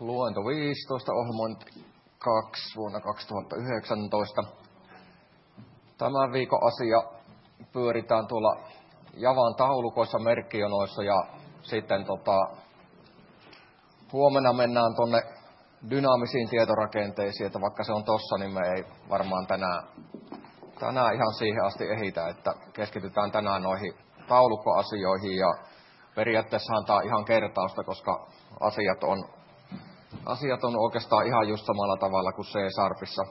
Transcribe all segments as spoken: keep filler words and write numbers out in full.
luento viisitoista, ohjelmointi kaksi vuonna kaksituhattayhdeksäntoista. Tämän viikon asia pyöritään tuolla Javan taulukoissa, merkkijonoissa ja sitten tota, huomenna mennään tonne dynaamisiin tietorakenteisiin, että vaikka se on tossa, niin me ei varmaan tänään, tänään ihan siihen asti ehitä, että keskitytään tänään noihin taulukkoasioihin ja periaatteessahan tämä on ihan kertausta, koska asiat on, asiat on oikeastaan ihan just samalla tavalla kuin C-Sharpissa.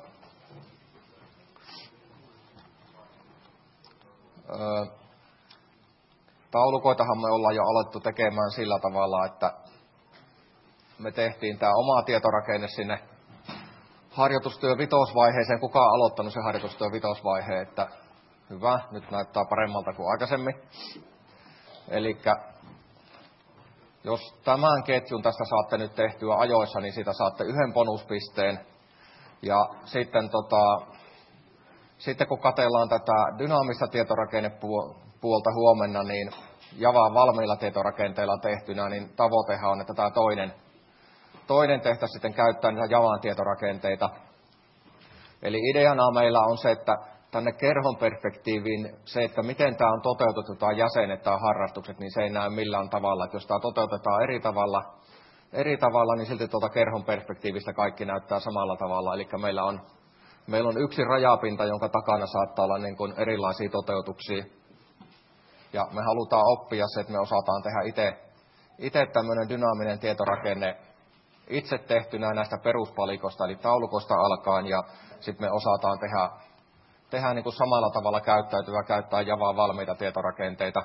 Öö, taulukoitahan me ollaan jo alettu tekemään sillä tavalla, että me tehtiin tämä oma tietorakenne sinne harjoitustyö vitosvaiheeseen. Kuka on aloittanut se harjoitustyö vitosvaihe, että hyvä, nyt näyttää paremmalta kuin aikaisemmin. Elikkä jos tämän ketjun tästä saatte nyt tehtyä ajoissa, niin siitä saatte yhden bonuspisteen. Ja sitten, tota, sitten kun katsellaan tätä dynaamista tietorakennepuolta huomenna, niin Javan valmiilla tietorakenteilla tehtynä, niin tavoitehan on, että tämä toinen, toinen tehtäisiin sitten käyttää niitä Javan tietorakenteita. Eli ideana meillä on se, että tänne kerhon perspektiiviin se, että miten tämä on toteutettu, tämä jäsenet tai harrastukset, niin se ei näy millään tavalla. Että jos tämä toteutetaan eri tavalla, eri tavalla niin silti tuota kerhon perspektiivistä kaikki näyttää samalla tavalla. Eli meillä on, meillä on yksi rajapinta, jonka takana saattaa olla niin kuin erilaisia toteutuksia. Ja me halutaan oppia se, että me osataan tehdä itse, itse tämmöinen dynaaminen tietorakenne itse tehtynä näistä peruspalikosta, eli taulukosta alkaen, ja sitten me osataan tehdä tehdään niin kuin samalla tavalla käyttäytyvä, käyttää Javaan valmiita tietorakenteita.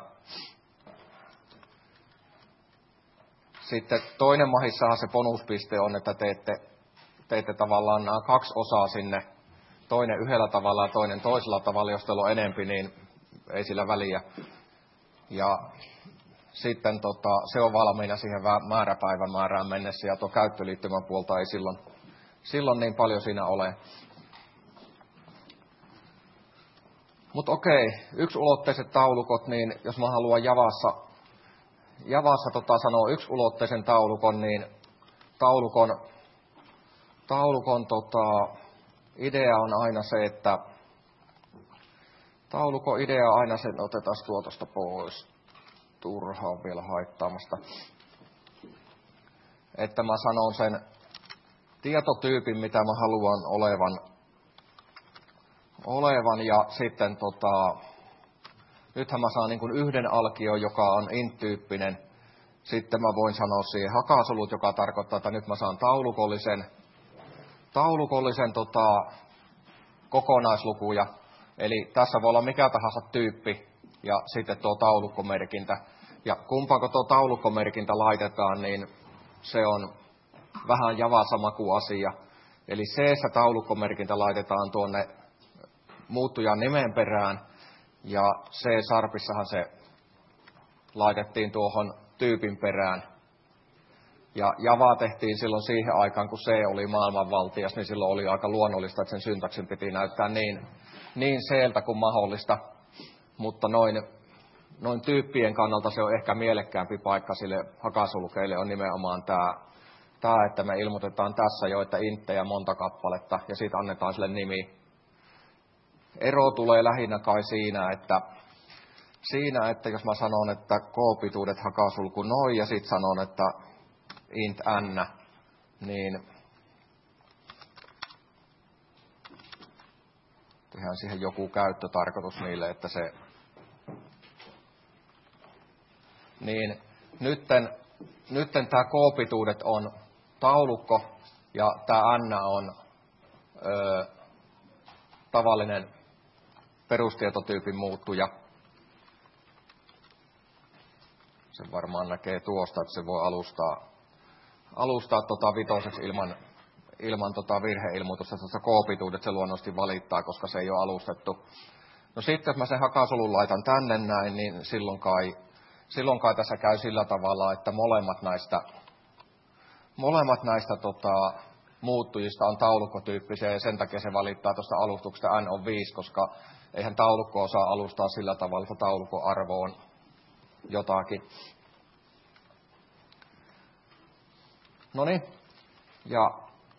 Sitten toinen mahissahan se bonuspiste on, että teette, teette tavallaan nämä kaksi osaa sinne. Toinen yhdellä tavalla ja toinen toisella tavalla. Jos teillä on enempi, niin ei sillä väliä. Ja sitten tota, se on valmiina siihen määräpäivämäärään mennessä, ja tuo käyttöliittymän puolta ei silloin, silloin niin paljon siinä ole. Mutta okei, yksiulotteiset taulukot, niin jos mä haluan Javassa, Javassa tota sanoa yksiulotteisen taulukon, niin taulukon, taulukon tota, idea on aina se, että taulukon idea on aina se, että otetaan tuotosta pois, turhaa vielä haittaamasta, että mä sanon sen tietotyypin, mitä mä haluan olevan, olevan ja sitten tota, nythän mä saan niin kuin yhden alkion, joka on int-tyyppinen. Sitten mä voin sanoa siihen hakasolut, joka tarkoittaa, että nyt mä saan taulukollisen, taulukollisen tota, kokonaislukuja. Eli tässä voi olla mikä tahansa tyyppi ja sitten tuo taulukkomerkintä. Ja kumpaanko tuo taulukkomerkintä laitetaan, niin se on vähän Javassa makuasia. Eli C-ssä taulukkomerkintä laitetaan tuonne muuttujan nimen perään, ja C-Sharpissahan se laitettiin tuohon tyypin perään. Ja Java tehtiin silloin siihen aikaan, kun C oli maailmanvaltias, niin silloin oli aika luonnollista, että sen syntaksin piti näyttää niin, niin C-ltä kuin mahdollista. Mutta noin, noin tyyppien kannalta se on ehkä mielekkäämpi paikka sille hakasulukeille on nimenomaan tämä, tämä, että me ilmoitetaan tässä jo, että inttejä monta kappaletta, ja siitä annetaan sille nimi. Ero tulee lähinnä kai siinä, että, siinä, että jos mä sanon, että k-pituudet hakasulku noin ja sitten sanon, että int n, niin tehdään siihen joku käyttötarkoitus niille, että se, niin nytten, nytten tämä k-pituudet on taulukko ja tämä n on ö, tavallinen perustietotyypin muuttuja. Se varmaan näkee tuosta, että se voi alustaa, alustaa tota vitoseksi ilman, ilman tota virheilmoitusta. Tuossa k-pituudet se luonnollisesti valittaa, koska se ei ole alustettu. No sitten, jos mä sen hakasolun laitan tänne näin, niin silloin kai, silloin kai tässä käy sillä tavalla, että molemmat näistä, molemmat näistä tota, muuttujista on taulukkotyyppisiä, ja sen takia se valittaa tuosta alustuksesta n on viisi, koska eihän taulukko osaa alustaa sillä tavalla, että taulukon arvo on jotakin. No niin, Ja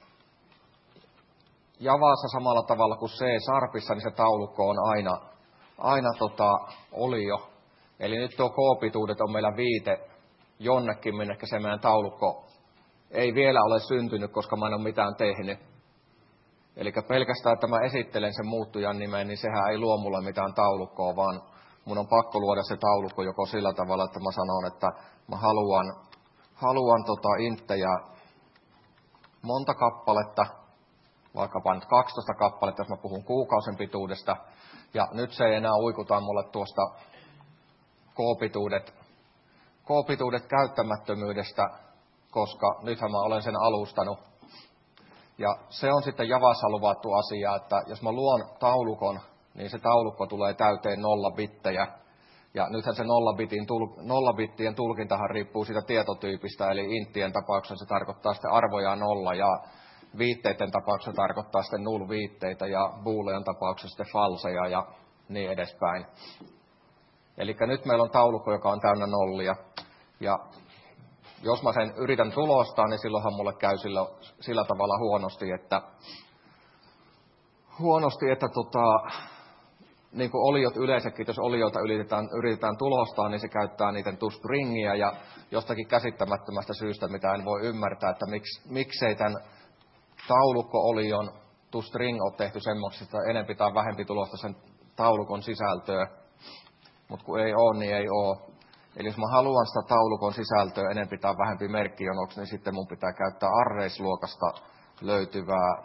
Javassa samalla tavalla kuin C-sharpissa, niin se taulukko on aina, aina tota, olio. Eli nyt tuo K-pituudet on meillä viite jonnekin, minnekä se meidän taulukko ei vielä ole syntynyt, koska mä en ole mitään tehnyt. Eli pelkästään, että mä esittelen sen muuttujan nimen, niin sehän ei luo mulle mitään taulukkoa, vaan mun on pakko luoda se taulukko joko sillä tavalla, että mä sanon, että mä haluan, haluan tota inttejä monta kappaletta, vaikkapa nyt kaksitoista kappaletta, jos mä puhun kuukausien pituudesta. Ja nyt se ei enää uikuta mulle tuosta K-pituudet, K-pituudet käyttämättömyydestä, koska nythän mä olen sen alustanut. Ja se on sitten Javassa luvattu asia, että jos mä luon taulukon, niin se taulukko tulee täyteen nolla bittejä. Ja nythän se nollabitin, nollabittien tulkintahan riippuu siitä tietotyypistä, eli inttien tapauksessa se tarkoittaa sitten arvoja nolla, ja viitteiden tapauksessa tarkoittaa sitten null viitteitä, ja boolean tapauksessa sitten falseja, ja niin edespäin. Eli nyt meillä on taulukko, joka on täynnä nollia, ja jos mä sen yritän tulostaa, niin silloinhan mulle käy sillä, sillä tavalla huonosti, että, huonosti, että tota, niin kuin oliot yleensäkin, jos olioita yritetään, yritetään tulostaa, niin se käyttää niiden toStringia, ja jostakin käsittämättömästä syystä, mitä en voi ymmärtää, että miksi, miksei tämän taulukko-olion toString ole tehty semmoista, että enempi tai vähempi tulosta sen taulukon sisältöä, mutta kun ei ole, niin ei ole. Eli jos mä haluan sitä taulukon sisältöä enempi tai vähempi merkkijonoksi, niin sitten mun pitää käyttää arrays-luokasta löytyvää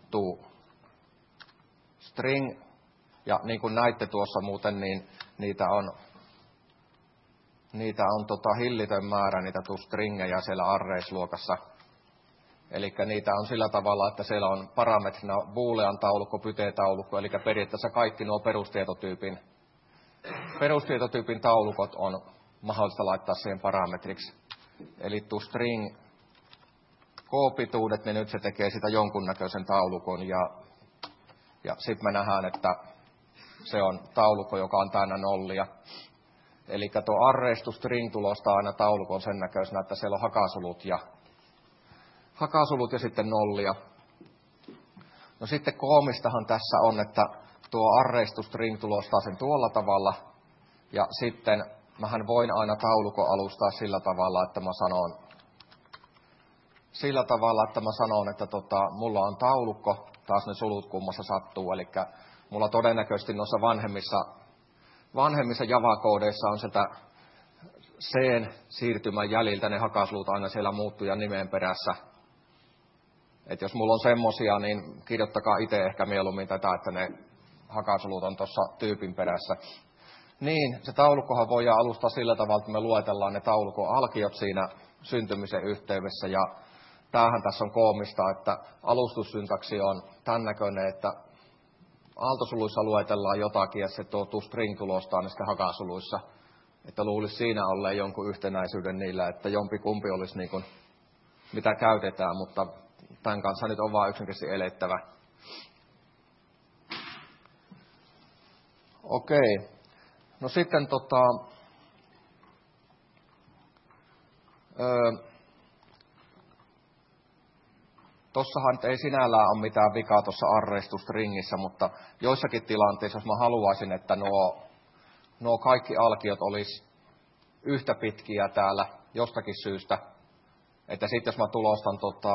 toString. Ja niin kuin näitte tuossa muuten, niin niitä on, niitä on tota hillitön määrä, niitä toStringejä siellä arrays-luokassa. Eli niitä on sillä tavalla, että siellä on parametrina boolean taulukko, pyte-taulukko, eli periaatteessa kaikki nuo perustietotyypin, perustietotyypin taulukot on mahdollista laittaa siihen parametriksi. Eli toString K-pituudet, niin nyt se tekee sitä jonkunnäköisen taulukon, ja, ja sitten me nähdään, että se on taulukko, joka on täynnä nollia. Eli tuo arrays toString tulostaa aina taulukon sen näköisenä, että siellä on hakasulut ja, hakasulut ja sitten nollia. No sitten koomistahan tässä on, että tuo arrays toString tulostaa sen tuolla tavalla, ja sitten mähän voin aina taulukon alustaa sillä tavalla, että mä sanon, sillä tavalla, että mä sanon, että tota, mulla on taulukko, taas ne sulut kummassa sattuu, eli mulla todennäköisesti noissa vanhemmissa, vanhemmissa Java-koodeissa on sieltä C:n siirtymän jäljiltä ne hakasulut aina siellä muuttujan nimen perässä. Et jos mulla on semmosia, niin kirjoittakaa itse ehkä mieluummin tätä, että ne hakasulut on tuossa tyypin perässä. Niin, se taulukkohan voidaan alustaa sillä tavalla, että me luetellaan ne taulukon alkiot siinä syntymisen yhteydessä. Ja tämähän tässä on koomista, että alustussyntaksi on tämän näköinen, että aaltosuluissa luetellaan jotakin ja se tuo toString tulostaa ne sitten hakasuluissa. Että luulisi siinä olleen jonkun yhtenäisyyden niillä, että jompi kumpi olisi niin kuin, mitä käytetään, mutta tämän kanssa nyt on vaan yksinkertaisesti elettävä. Okei. No sitten tota, öö, tossahan ei sinällään ole mitään vikaa tuossa arrays toStringissä, mutta joissakin tilanteissa, jos mä haluaisin, että nuo, nuo kaikki alkiot olisi yhtä pitkiä täällä jostakin syystä, että sitten jos mä tulostan, tota,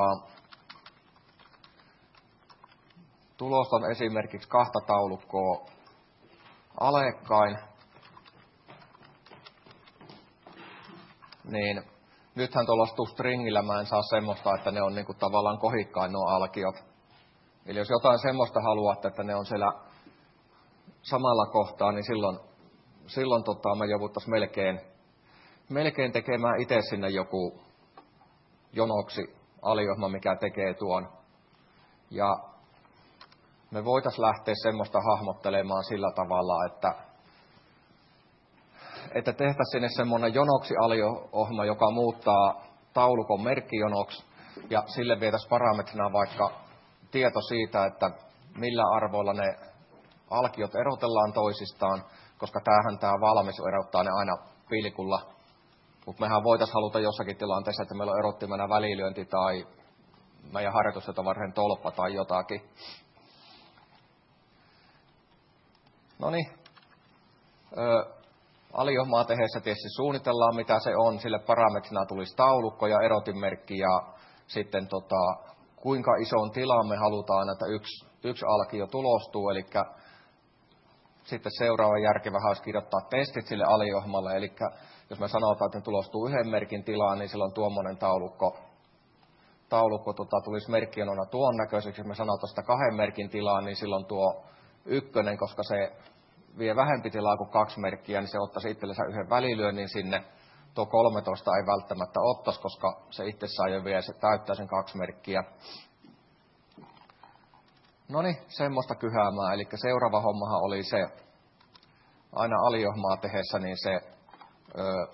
tulostan esimerkiksi kahta taulukkoa alekkain, niin nythän tuolla toStringillä mä en saa semmoista, että ne on niinku tavallaan kohikkain nuo alkiot. Eli jos jotain semmoista haluatte, että ne on siellä samalla kohtaa, niin silloin, silloin tota, me jouduttaisiin melkein, melkein tekemään itse sinne joku jonoksi aliohma, mikä tekee tuon. Ja me voitaisiin lähteä semmoista hahmottelemaan sillä tavalla, että että tehtäisiin sinne semmoinen jonoksi alio-ohjelma, joka muuttaa taulukon merkkijonoksi, ja sille vietäisiin parametrina vaikka tieto siitä, että millä arvoilla ne alkiot erotellaan toisistaan, koska tämähän tämä valmis erottaa ne aina pilkulla. Mutta mehän voitaisiin haluta jossakin tilanteessa, että meillä on erottimena välilyönti tai meidän harjoitustyötä varten tolppa tai jotakin. No niin. Aliohmaa tehdessä tietysti suunnitellaan, mitä se on. Sille parametrina tulisi taulukko ja erotinmerkki ja sitten tota, kuinka isoon tilaan me halutaan, että yksi, yksi alkio tulostuu. Eli sitten seuraava järkevä olisi kirjoittaa testit sille aliohmalle. Eli jos me sanotaan, että ne tulostuu yhden merkin tilaan, niin silloin tuommoinen taulukko, taulukko tota, tulisi merkkijonona tuon näköiseksi. Jos me sanotaan sitä kahden merkin tilaan, niin silloin tuo ykkönen, koska se vie vähempi tilaa kuin kaksi merkkiä, niin se ottaisi itsellensä yhden välilyönnin sinne. Tuo kolmetoista ei välttämättä ottaisi, koska se itsessään jo vie, se täyttää sen kaksi merkkiä. No niin, semmoista kyhäämää. Eli seuraava hommahan oli se, aina aliohmaa tehdessä, niin se ö,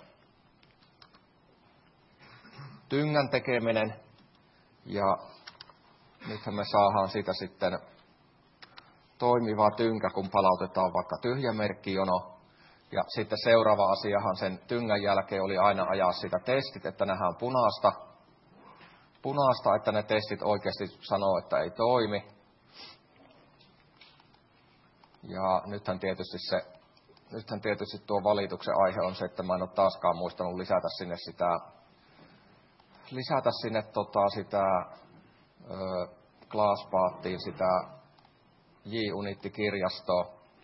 tyngän tekeminen. Ja nythän me saadaan siitä sitten toimiva tynkä, kun palautetaan vaikka tyhjä merkkijono. Ja sitten seuraava asiahan sen tyngän jälkeen oli aina ajaa sitä testit, että nähdään punaista. Punaista, että ne testit oikeasti sanoo, että ei toimi. Ja nythän tietysti, se, nythän tietysti tuo valituksen aihe on se, että mä en ole taaskaan muistanut lisätä sinne sitä, lisätä sinne tota sitä ö, Glasspaattiin sitä J-Unitti-kirjastoa.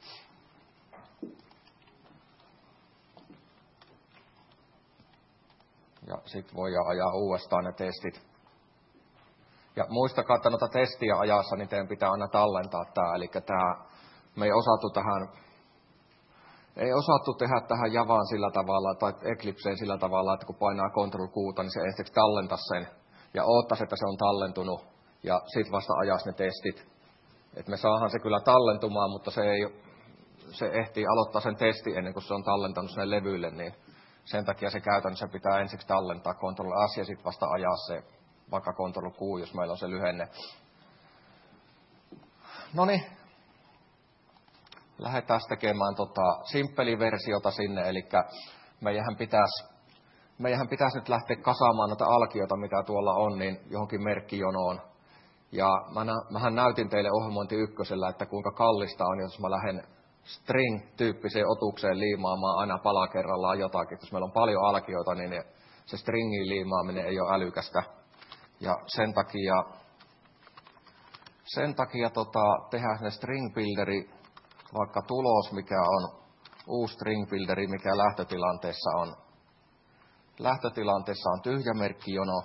Ja sitten voidaan ajaa uudestaan ne testit. Ja muistakaa, että noita testiä ajassa, niin teidän pitää aina tallentaa tämä. Eli tämä, me ei osattu tähän, ei osattu tehdä tähän Javaan sillä tavalla, tai Eclipseen sillä tavalla, että kun painaa control Q:ta, niin se ensiksi tallentaa sen. Ja oottaisi, että se on tallentunut. Ja sitten vasta ajaisi ne testit. Et me saadaan se kyllä tallentumaan, mutta se, ei, se ehtii aloittaa sen testi ennen kuin se on tallentanut sinne levylle, niin sen takia se käytännössä pitää ensiksi tallentaa control S ja sitten vasta ajaa se vaikka control Q, jos meillä on se lyhenne. Noniin, lähdetään tekemään tota simppeliversiota sinne, eli meidänhän pitäisi, meidänhän pitäisi nyt lähteä kasaamaan noita alkioita, mitä tuolla on, niin johonkin merkkijonoon. Ja mä, mähän näytin teille ohjelmointi ykkösellä, että kuinka kallista on, jos mä lähden string-tyyppiseen otukseen liimaamaan aina pala kerrallaan jotakin. Jos meillä on paljon alkioita, niin se stringin liimaaminen ei ole älykästä. Ja sen takia, sen takia tota, tehdään sinne string builderi, vaikka tulos, mikä on uusi string builderi, mikä lähtötilanteessa on. Lähtötilanteessa on tyhjä merkkijono.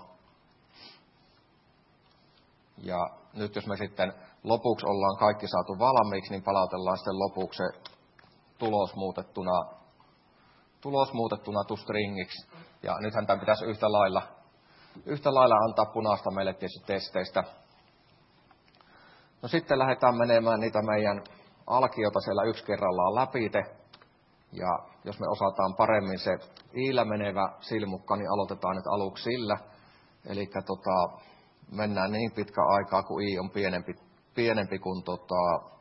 Ja nyt jos me sitten lopuksi ollaan kaikki saatu valmiiksi, niin palautellaan sitten lopuksi se tulos muutettuna, tulos muutettuna to stringiksi. Ja nythän tämän pitäisi yhtä lailla, yhtä lailla antaa punaista meille tietysti testeistä. No sitten lähdetään menemään niitä meidän alkiota siellä yksi kerrallaan läpite. Ja jos me osataan paremmin se iillä menevä silmukka, niin aloitetaan nyt aluksi sillä. Eli tota, mennään niin pitkä aikaa, kun i on pienempi, pienempi kuin tota,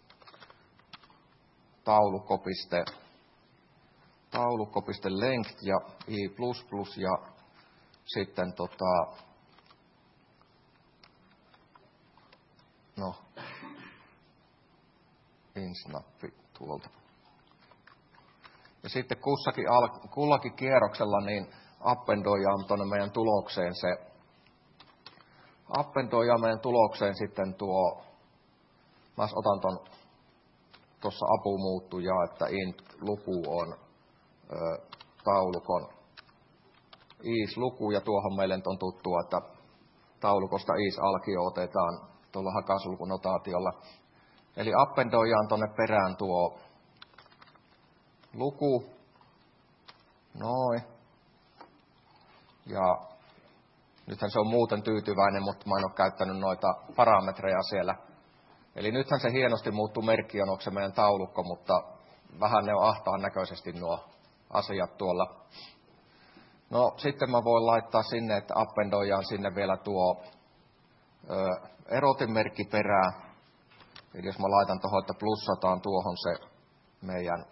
taulukkopiste, taulukkopiste length ja i plus plus ja sitten tota, no, insnappi tuolta. Ja sitten kussakin, kullakin kierroksella niin appendoidaan tuonne meidän tulokseen se, appendoidaan meidän tulokseen sitten tuo, mä otan ton tuossa apumuuttuja, että int-luku on ö, taulukon is-luku, ja tuohon meille on tuttua, että taulukosta is-alkio otetaan tuolla hakasulkunotaatiolla. Eli appendoidaan tuonne perään tuo luku, noin, ja nythän se on muuten tyytyväinen, mutta mä en ole käyttänyt noita parametreja siellä. Eli nythän se hienosti muuttuu merkkijonoksi meidän taulukko, mutta vähän ne on ahtaan näköisesti nuo asiat tuolla. No sitten mä voin laittaa sinne, että appendoidaan sinne vielä tuo ö, erotinmerkki perään. Eli jos mä laitan tuohon, että plussataan tuohon se meidän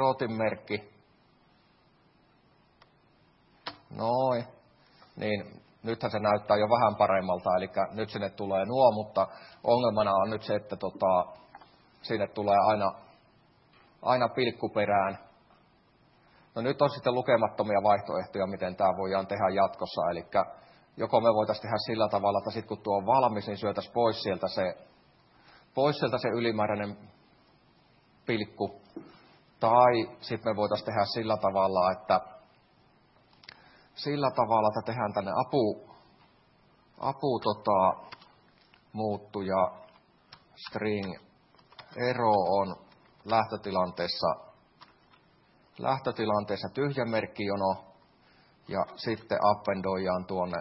erotinmerkki. Noin. Niin nythän se näyttää jo vähän paremmalta, eli nyt sinne tulee nuo, mutta ongelmana on nyt se, että tota, sinne tulee aina, aina pilkku perään. No nyt on sitten lukemattomia vaihtoehtoja, miten tämä voidaan tehdä jatkossa, eli joko me voitaisiin tehdä sillä tavalla, että sitten kun tuo on valmis, niin syötäisiin pois sieltä se, pois sieltä se ylimääräinen pilkku, tai sitten me voitaisiin tehdä sillä tavalla, että sillä tavalla, että tehdään tänne apu, apu tota, muuttuja string ero on lähtötilanteessa, lähtötilanteessa tyhjä merkkijono ja sitten appendoidaan tuonne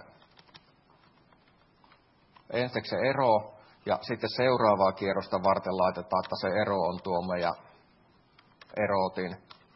ensiksi se ero ja sitten seuraavaa kierrosta varten laitetaan, että se ero on tuo meidän erotin.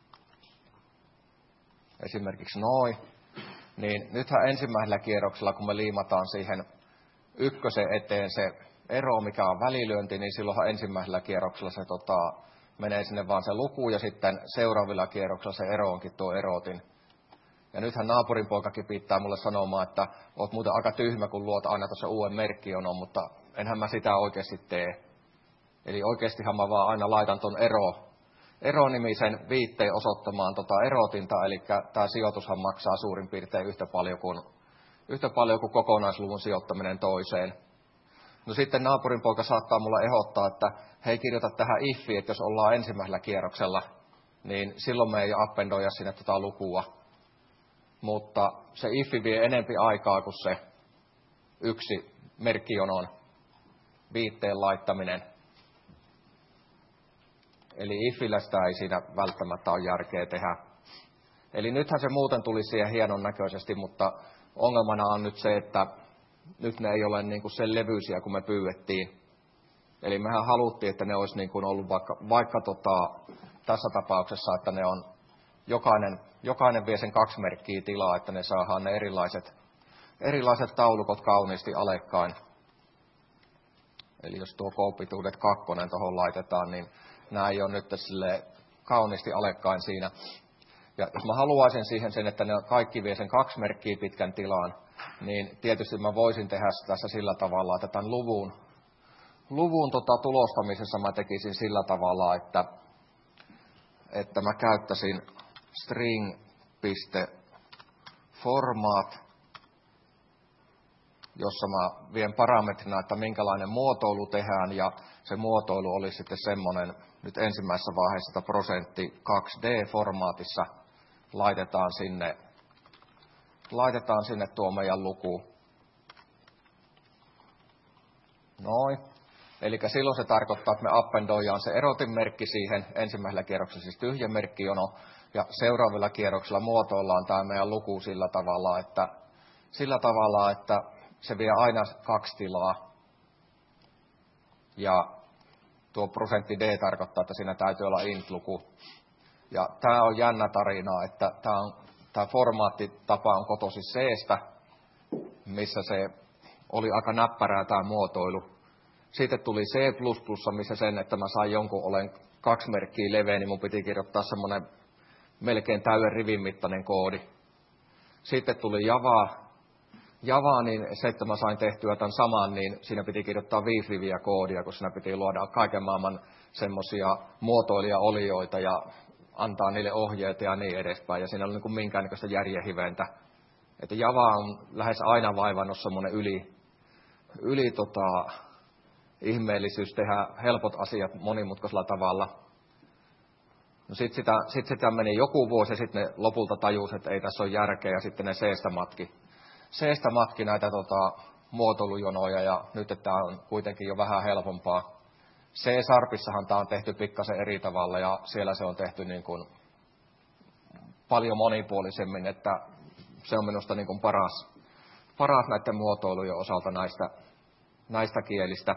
Esimerkiksi noin. Niin nythän ensimmäisellä kierroksella, kun me liimataan siihen ykkösen eteen se ero, mikä on välilyönti, niin silloinhan ensimmäisellä kierroksella se tota, menee sinne vaan se luku, ja sitten seuraavilla kierroksilla se ero onkin tuo erotin. Ja nythän naapurin poikakin pitää mulle sanomaan, että oot muuten aika tyhmä, kun luot aina tuossa uuden merkkionon, mutta enhän mä sitä oikeasti tee. Eli oikeastihan mä vaan aina laitan ton ero, eronimisen viitteen osoittamaan tota erotinta, eli tämä sijoitushan maksaa suurin piirtein yhtä paljon kuin, yhtä paljon kuin kokonaisluvun sijoittaminen toiseen. No sitten naapurin poika saattaa mulle ehdottaa, että hei, kirjoita tähän ifi, että jos ollaan ensimmäisellä kierroksella, niin silloin me ei appendoida sinne tota lukua. Mutta se ifi vie enempi aikaa kuin se yksi merkkijonon viitteen laittaminen. Eli ifillä sitä ei siinä välttämättä ole järkeä tehdä. Eli nythän se muuten tuli siihen hienon näköisesti, mutta ongelmana on nyt se, että nyt ne ei ole niin kuin sen levyisiä, kun me pyydettiin. Eli mehän haluttiin, että ne olisi niin kuin ollut vaikka, vaikka tota, tässä tapauksessa, että ne on jokainen, jokainen vie sen kaksi merkkiä tilaa, että ne saadaan ne erilaiset, erilaiset taulukot kauniisti alekkain. Eli jos tuo kooppituudet kakkonen tuohon laitetaan, niin nämä ei ole nyt sille kauniisti alekkain siinä. Ja jos mä haluaisin siihen sen, että ne kaikki vie sen kaksi merkkiä pitkän tilaan, niin tietysti mä voisin tehdä tässä sillä tavalla, että tämän luvun, luvun tota, tulostamisessa mä tekisin sillä tavalla, että, että mä käyttäisin string.format, jossa mä vien parametrina, että minkälainen muotoilu tehdään, ja se muotoilu olisi sitten semmoinen, nyt ensimmäisessä vaiheessa, että prosentti kaksi D-formaatissa laitetaan sinne, laitetaan sinne tuo meidän luku. Noin. Eli silloin se tarkoittaa, että me appendoidaan se erotinmerkki siihen, ensimmäisellä kierroksella siis tyhjä merkkijono, ja seuraavilla kierroksilla muotoillaan tämä meidän luku sillä tavalla, että, sillä tavalla, että se vie aina kaksi tilaa. Ja tuo prosentti D tarkoittaa, että siinä täytyy olla int-luku. Ja tämä on jännä tarina, että tämä, on, tämä formaattitapa on kotoisin C:stä, missä se oli aika näppärää tämä muotoilu. Sitten tuli C plus plus, missä sen, että mä sain jonkun, olen kaksi merkkiä leveä, niin mun piti kirjoittaa semmoinen melkein täyden rivin mittainen koodi. Sitten tuli Java. Java, niin se, että mä sain tehtyä tämän saman, niin siinä piti kirjoittaa viisi riviä koodia, kun siinä piti luoda kaiken maailman semmoisia muotoilija-olioita ja antaa niille ohjeita ja niin edespäin. Ja siinä oli niin kuin minkäännäköistä järjenhiventä. Että Java on lähes aina vaivannut semmoinen yli, yli tota, ihmeellisyys tehdä helpot asiat monimutkaisella tavalla. No sitten sitä, sit sitä meni joku vuosi ja sitten ne lopulta tajusivat, että ei tässä ole järkeä, ja sitten ne C-stä matki. C-stä matki näitä tota, muotoilujonoja, ja nyt tämä on kuitenkin jo vähän helpompaa. C-Sharpissahan tämä on tehty pikkasen eri tavalla, ja siellä se on tehty niin kuin paljon monipuolisemmin, että se on minusta niin kuin paras, paras näiden muotoilujen osalta näistä, näistä kielistä.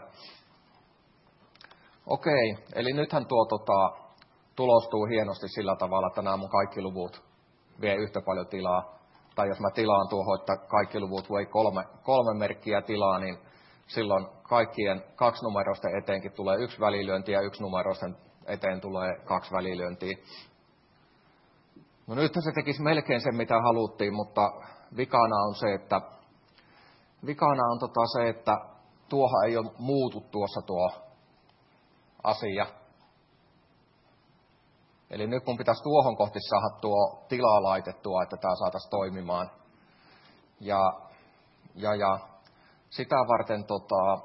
Okei, eli nythän tuo tota, tulostuu hienosti sillä tavalla, että nämä mun kaikki luvut vie yhtä paljon tilaa. Tai jos mä tilaan tuohon, että kaikki luvut voi kolme, kolme merkkiä tilaa, niin silloin kaikkien kaksi numeroisten eteenkin tulee yksi välilyönti ja yksi numeroisten eteen tulee kaksi välilyöntiä. No nyt se tekisi melkein sen, mitä haluttiin, mutta vikana on se, että vikana on tota se, että tuohan ei ole muutu tuossa tuo asia. Eli nyt mun pitäisi tuohon kohti saada tuo tila laitettua, että tämä saataisiin toimimaan. Ja, ja, ja sitä varten, tota,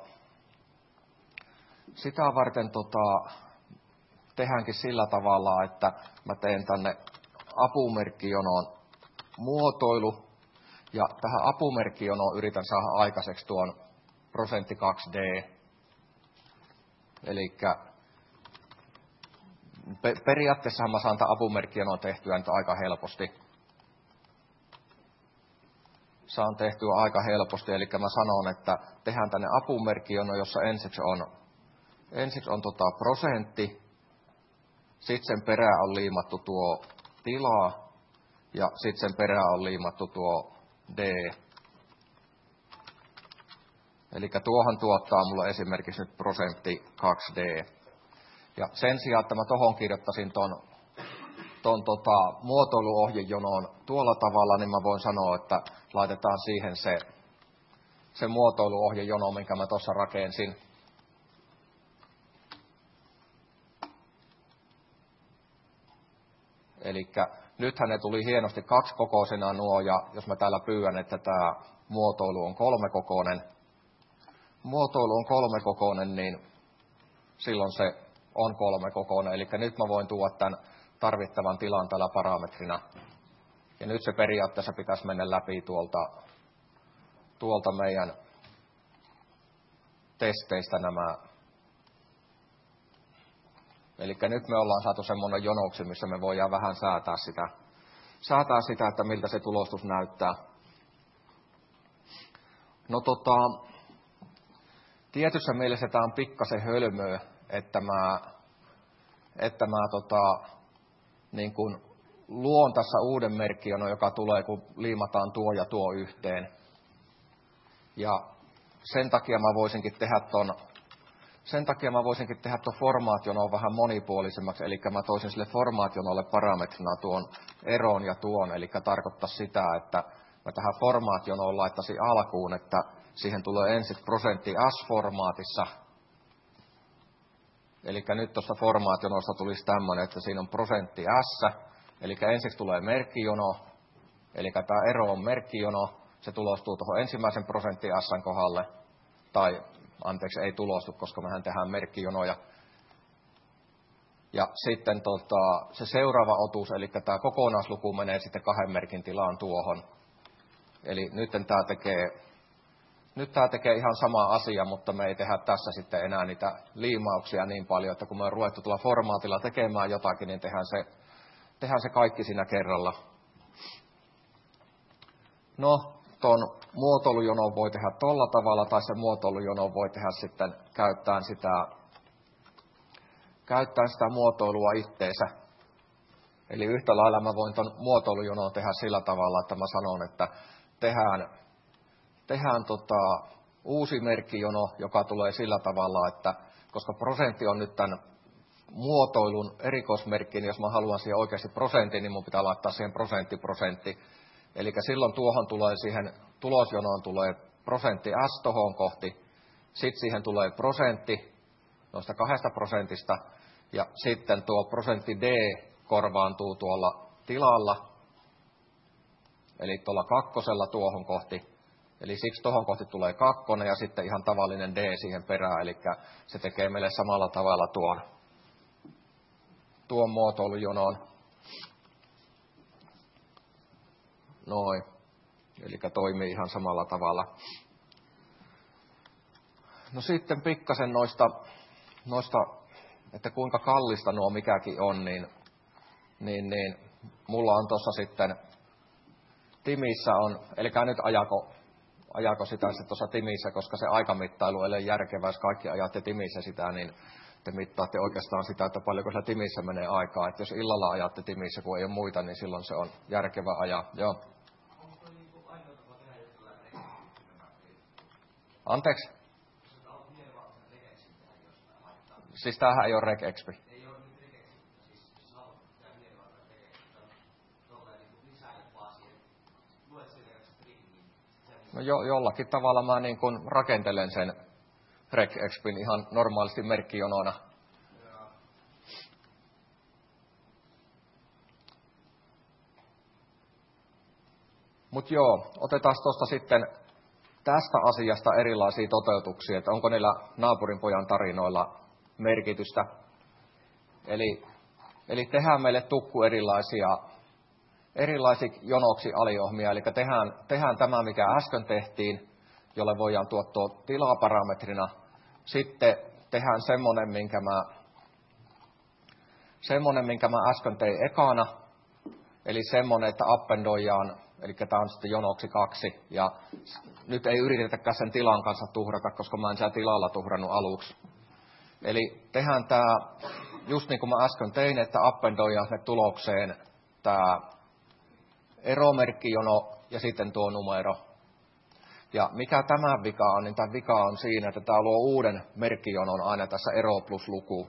sitä varten tota, tehdäänkin sillä tavalla, että mä teen tänne apumerkkijonoon muotoilu. Ja tähän apumerkkijonoon yritän saada aikaiseksi tuon prosentti kaksi D. Eli periaatteessa mä saan tämän apumerkkijonon tehtyä nyt aika helposti. Saan tehtyä aika helposti, eli mä sanon, että tehdään tänne apumerkkijono, jossa ensiksi on, ensiksi on tota prosentti, sitten sen perään on liimattu tuo tila ja sitten sen perään on liimattu tuo D. Eli tuohan tuottaa mulle esimerkiksi nyt prosentti kaksi D. Ja sen sijaan, että mä tohon kirjoittaisin ton, ton tota, muotoiluohjejonoon tuolla tavalla, niin mä voin sanoa, että laitetaan siihen se, se muotoiluohjejono, minkä mä tuossa rakensin. Eli nythän ne tuli hienosti kaksikokoisena nuo, ja jos mä täällä pyydän, että tämä muotoilu on kolmekokoinen, muotoilu on kolmekokoinen, niin silloin se on kolmekokoinen. Eli nyt mä voin tuoda tämän tarvittavan tilan tällä parametrina. Ja nyt se periaatteessa pitäisi mennä läpi tuolta, tuolta meidän testeistä nämä. Eli nyt me ollaan saatu semmoinen jonoksi, missä me voidaan vähän säätää sitä, säätää sitä, että miltä se tulostus näyttää. No tota, tietyssä mielessä tämä on pikkasen hölmöä, että mä, että mä tota, niin kun luon tässä uuden merkkijonon, joka tulee, kun liimataan tuo ja tuo yhteen. Ja sen takia mä voisinkin tehdä ton, sen takia mä voisinkin tehdä ton formaatjonon vähän monipuolisemmaksi, eli mä toisin sille formaatjonolle parametrina tuon eron ja tuon, eli tarkoittaa sitä, että mä tähän formaatjonoon laittaisin alkuun, että siihen tulee ensin prosentti S-formaatissa. Eli nyt tuosta formaatjonosta tulisi tämmöinen, että siinä on prosentti S, eli ensiksi tulee merkkijono, eli tämä ero on merkkijono, se tulostuu tuohon ensimmäisen prosentti S:n kohdalle, tai anteeksi, ei tulostu, koska mehän tehdään merkkijonoja. Ja sitten tota, se seuraava otus, eli tämä kokonaisluku menee sitten kahden merkin tilaan tuohon. Eli nyt tämä tekee, nyt tämä tekee ihan sama asia, mutta me ei tehdä tässä sitten enää niitä liimauksia niin paljon, että kun me on ruvettu tuolla formaatilla tekemään jotakin, niin tehdään se, tehdään se kaikki siinä kerralla. No, tuon muotoilujonon voi tehdä tolla tavalla, tai se muotoilujonon voi tehdä sitten käyttäen sitä, käyttäen sitä muotoilua itteensä. Eli yhtä lailla mä voin tuon muotoilujonon tehdä sillä tavalla, että mä sanon, että tehdään, tehdään tota, uusi merkkijono, joka tulee sillä tavalla, että koska prosentti on nyt tämän muotoilun erikoismerkki, niin jos mä haluan siihen oikeasti prosentin, niin mun pitää laittaa siihen prosentti prosentti. Eli silloin tuohon tulee siihen tulosjonoon tulee prosentti S tohon kohti, sitten siihen tulee prosentti noista kahdesta prosentista, ja sitten tuo prosentti D korvaantuu tuolla tilalla, eli tuolla kakkosella tuohon kohti. Eli siksi tuohon kohti tulee kakkonen ja sitten ihan tavallinen D siihen perään, eli se tekee meille samalla tavalla tuon, tuon muotoilujonon. Noin. Eli toimii ihan samalla tavalla. No sitten pikkasen noista, noista, että kuinka kallista nuo mikäkin on, niin, niin, niin mulla on tuossa sitten Timissä on, eli nyt ajako, ajako sitä sitten tuossa Timissä, koska se aikamittailu ei ole järkevää, jos kaikki ajatte Timissä sitä, niin te mittaatte oikeastaan sitä, että paljonko sillä Timissä menee aikaa. Että jos illalla ajatte Timissä, kun ei ole muita, niin silloin se on järkevä ajaa. Joo. Anteeksi? Siis tämähän ei ole RegExpi. No jo, jollakin tavalla mä niin kuin rakentelen sen RegExpin ihan normaalisti merkkijonona. Mutta joo, otetaan tuosta sitten tästä asiasta erilaisia toteutuksia, että onko niillä naapurinpojan tarinoilla merkitystä. Eli, eli tehdään meille tukku erilaisia, erilaisia jonoksi aliohmia, eli tehdään, tehdään tämä, mikä äsken tehtiin, jolle voidaan tuottaa tilaparametrina. Sitten tehdään semmoinen, minkä mä, semmoinen, minkä mä äsken tein ekana, eli semmoinen, että appendoidaan, eli tämä on sitten jonoksi kaksi, ja nyt ei yritetäkään sen tilan kanssa tuhrata, koska mä en siellä tilalla tuhrannut aluksi. Eli tehdään tämä, just niin kuin mä äsken tein, että appendoidaan sinne tulokseen tämä eromerkkijono ja sitten tuo numero. Ja mikä tämä vika on, niin tämä vika on siinä, että tämä luo uuden merkkijonon aina tässä ero plus luku.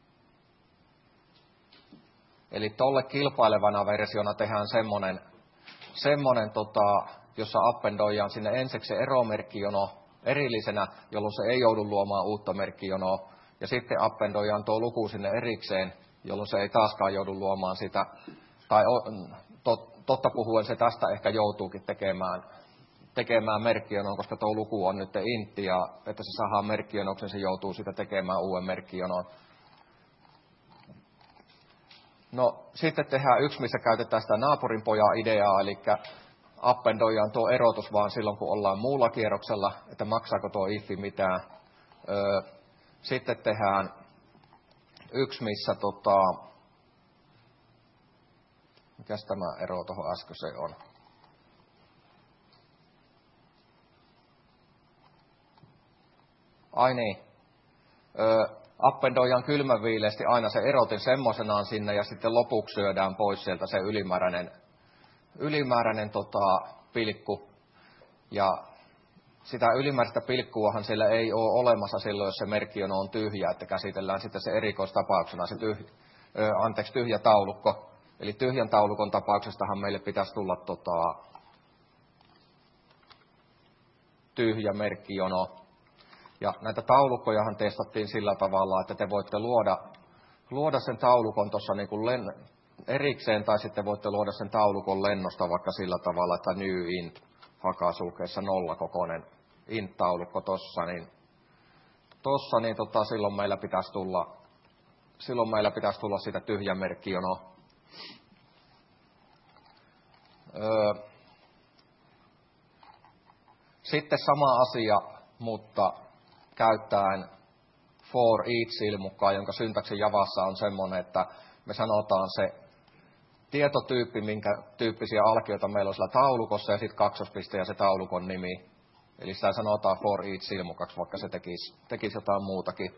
Eli tolle kilpailevana versiona tehdään semmoinen, semmoinen tota, jossa appendoidaan sinne ensiksi eromerkkijono erillisenä, jolloin se ei joudu luomaan uutta merkkijonoa. Ja sitten appendoidaan tuo luku sinne erikseen, jolloin se ei taaskaan joudu luomaan sitä. Tai tot, totta puhuen se tästä ehkä joutuukin tekemään, tekemään merkkijonon, koska tuo luku on nyt intti, ja että se saadaan merkkijonoksi, se joutuu sitä tekemään uuden merkkijonon. No sitten tehdään yksi, missä käytetään sitä naapurinpojan ideaa, eli appendoidaan tuo erotus vaan silloin, kun ollaan muulla kierroksella, että maksaako tuo ifi mitään. Öö, sitten tehdään yksi, missä tota, mikäs tämä ero tuohon äskeiseen on? Ai niin. Öö, appendoidaan kylmäviileesti aina se erotin semmoisenaan sinne ja sitten lopuksi syödään pois sieltä se ylimääräinen, ylimääräinen tota, pilkku. Ja sitä ylimääräistä pilkkuahan siellä ei ole olemassa silloin, jos se merkkijono on tyhjä, että käsitellään sitten se erikoistapauksena se tyhjä, ö, anteeksi, tyhjä taulukko. Eli tyhjän taulukon tapauksestahan meille pitäisi tulla tota, tyhjä merkkijono. Ja näitä taulukkojahan testattiin sillä tavalla, että te voitte luoda, luoda sen taulukon tuossa niin kuin len, erikseen, tai sitten voitte luoda sen taulukon lennosta vaikka sillä tavalla, että new int hakasulkeessa nollakokoinen int-taulukko tuossa, niin, tossa, niin tota, silloin meillä pitäisi tulla, silloin meillä pitäisi tulla siitä tyhjä merkkijono. Öö. Sitten sama asia, mutta käyttäen for each-ilmukkaa, jonka syntaksi Javassa on semmoinen, että me sanotaan se tietotyyppi, minkä tyyppisiä alkioita meillä on sillä taulukossa, ja sitten kaksospiste ja se taulukon nimi. Eli sitä sanotaan for each-ilmukaksi, vaikka se tekisi, tekisi jotain muutakin.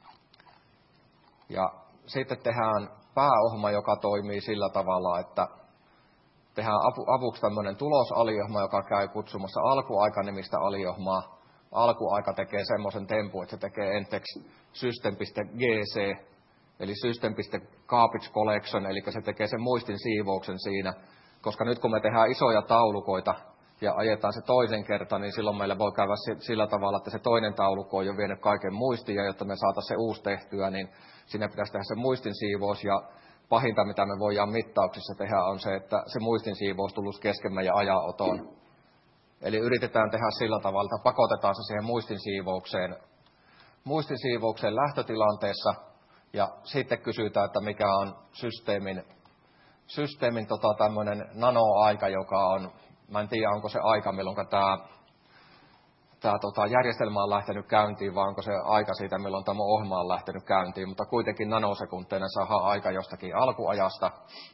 Ja sitten tehdään pääohjelma, joka toimii sillä tavalla, että tehdään avuksi tämmöinen tulosaliohma, joka käy kutsumassa alkuaikanimistä aliohmaa. Alkuaika tekee semmoisen tempun, että se tekee enteksi system.gc, eli system.garbage collection, eli se tekee sen muistin siivouksen siinä. Koska nyt kun me tehdään isoja taulukoita ja ajetaan se toisen kerta, niin silloin meillä voi käydä sillä tavalla, että se toinen taulukko on jo vienyt kaiken muistin, ja jotta me saataisiin se uusi tehtyä, niin siinä pitäisi tehdä se muistin siivous, ja pahinta, mitä me voidaan mittauksissa tehdä, on se, että se muistin siivous tulisi kesken meidän ajanoton. Eli yritetään tehdä sillä tavalla, että pakotetaan se siihen muistin siivoukseen, muistin siivoukseen lähtötilanteessa, ja sitten kysytään, että mikä on systeemin, systeemin tota, tämmöinen nanoaika, joka on, mä en tiedä, onko se aika, milloin tämä, tämä tota, järjestelmä on lähtenyt käyntiin, vai onko se aika siitä, milloin tämä ohjelma on lähtenyt käyntiin, mutta kuitenkin nanosekunteina saadaan aika jostakin alkuajasta.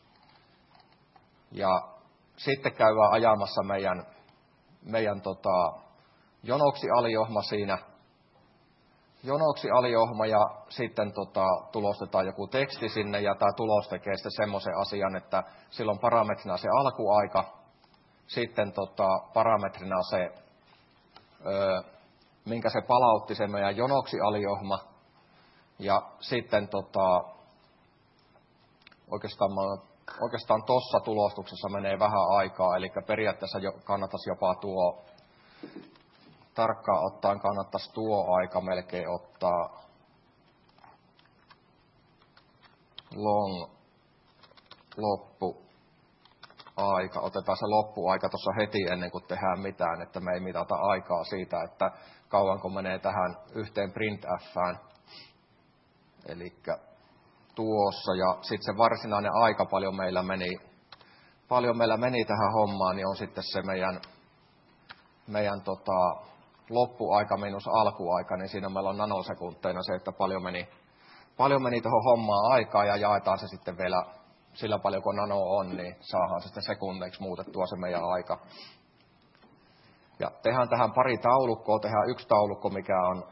Ja sitten käydään ajamassa meidän, meidän tota, jonoksi aliohma siinä, jonoksi aliohma ja sitten tota, tulostetaan joku teksti sinne, ja tämä tulos tekee sitten semmoisen asian, että silloin parametrina se alkuaika, sitten tota, parametrina se, öö, minkä se palautti se meidän jonoksi aliohma, ja sitten tota, oikeastaan, oikeastaan tuossa tulostuksessa menee vähän aikaa, eli periaatteessa jo, kannattaisi jopa tuo tarkkaan ottaen kannattaisi tuo aika melkein ottaa long loppuaika. Otetaan se loppuaika tuossa heti ennen kuin tehdään mitään, että me ei mitata aikaa siitä, että kauanko menee tähän yhteen printfään. Eli tuossa ja sitten se varsinainen aika paljon meillä meni, paljon meillä meni tähän hommaan, niin on sitten se meidän, meidän tota, loppuaika minus alkuaika, niin siinä meillä on nanosekunteina se, että paljon meni, paljon meni tuohon hommaan aikaa ja jaetaan se sitten vielä sillä paljon kun nano on, niin saadaan se sitten sekunneiksi muutettua se meidän aika. Ja tehdään tähän pari taulukkoa, tehdään yksi taulukko, mikä on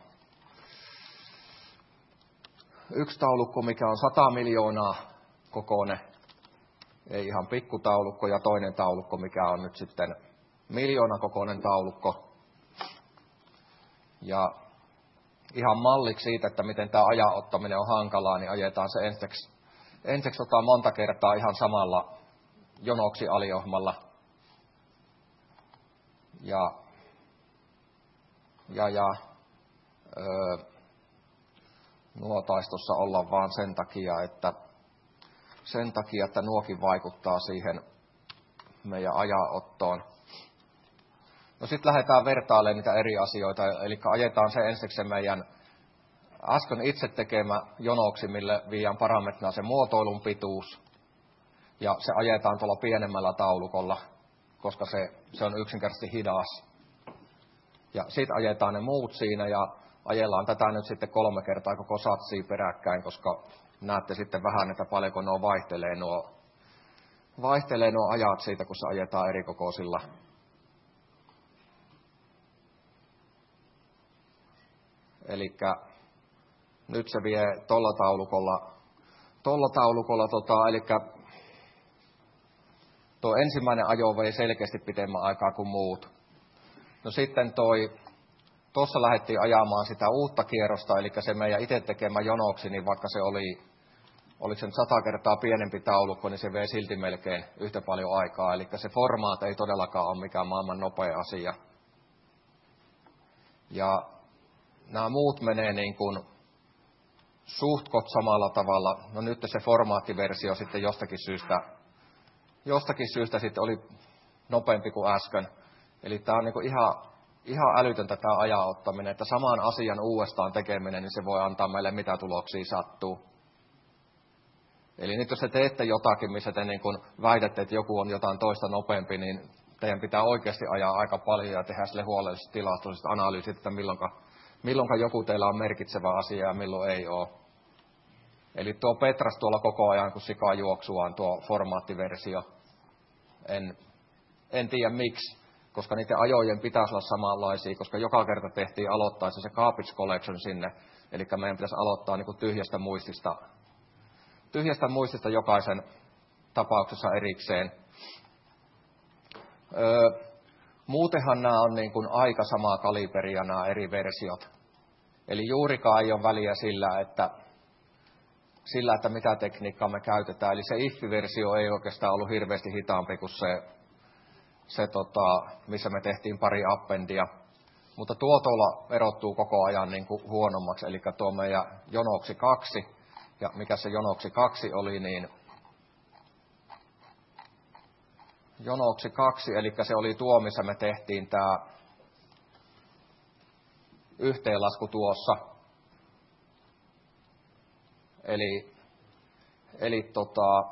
Yksi taulukko, mikä on sata miljoonaa kokoinen, ei ihan pikkutaulukko, ja toinen taulukko, mikä on nyt sitten miljoona kokoinen taulukko. Ja ihan malliksi siitä, että miten tämä ajan ottaminen on hankalaa, niin ajetaan se ensiksi, ensiksi ottaa monta kertaa ihan samalla jonoksi aliohmalla. Ja, ja, ja öö, nuo taisi tuossa olla vaan sen takia, että sen takia, että nuokin vaikuttaa siihen meidän ajanottoon. No sitten lähdetään vertailemaan niitä eri asioita, eli ajetaan se ensiksi se meidän äsken itse tekemä jonoksi, mille viian parametrina se muotoilun pituus, ja se ajetaan tuolla pienemmällä taulukolla, koska se, se on yksinkertaisesti hidas. Ja sitten ajetaan ne muut siinä, ja ajellaan tätä nyt sitten kolme kertaa koko satsia peräkkäin, koska näette sitten vähän, että paljonko nuo vaihtelee nuo, vaihtelee nuo ajat siitä, kun se ajetaan eri kokoisilla. Elikkä nyt se vie tuolla taulukolla, tolla taulukolla tota, elikkä tuo ensimmäinen ajo vei selkeästi pitemmän aikaa kuin muut. No sitten toi Tuossa lähdettiin ajamaan sitä uutta kierrosta, eli se meidän itse tekemä jonoksi, niin vaikka se oli, oliko se nyt sata kertaa pienempi taulukko, niin se vei silti melkein yhtä paljon aikaa. Eli se formaat ei todellakaan ole mikään maailman nopea asia. Ja nämä muut menee niin kuin suhtkot samalla tavalla. No nyt se formaattiversio sitten jostakin syystä, jostakin syystä sitten oli nopeampi kuin äsken. Eli tämä on niin kuin ihan... Ihan älytöntä tämä ajan ottaminen, että saman asian uudestaan tekeminen, niin se voi antaa meille mitä tuloksia sattuu. Eli nyt jos te teette jotakin, missä te niin kuin väitätte, että joku on jotain toista nopeampi, niin teidän pitää oikeasti ajaa aika paljon ja tehdä sille huolelliset tilastolliset analyysit, että milloinka, milloinka joku teillä on merkitsevä asia ja milloin ei ole. Eli tuo Petras tuolla koko ajan, kun sikaa juoksuaan tuo formaattiversio. En, en tiedä miksi. Koska niiden ajojen pitäisi olla samanlaisia, koska joka kerta tehtiin aloittaessa se garbage collection sinne. Eli meidän pitäisi aloittaa niin kuin tyhjästä muistista, tyhjästä muistista jokaisen tapauksessa erikseen. Öö, muutenhan nämä on niin kuin aika samaa kaliberia nämä eri versiot. Eli juurikaan ei ole väliä sillä, että, sillä, että mitä tekniikkaa me käytetään. Eli se I F I-versio ei oikeastaan ollut hirveästi hitaampi kuin se... se tota, missä me tehtiin pari appendia. Mutta tuo tuolla erottuu koko ajan niin kuin huonommaksi, eli tuo meidän jonoksi kaksi, ja mikä se jonoksi kaksi oli, niin jonoksi kaksi, eli se oli tuo, missä me tehtiin tämä yhteenlasku tuossa. Eli, eli tota,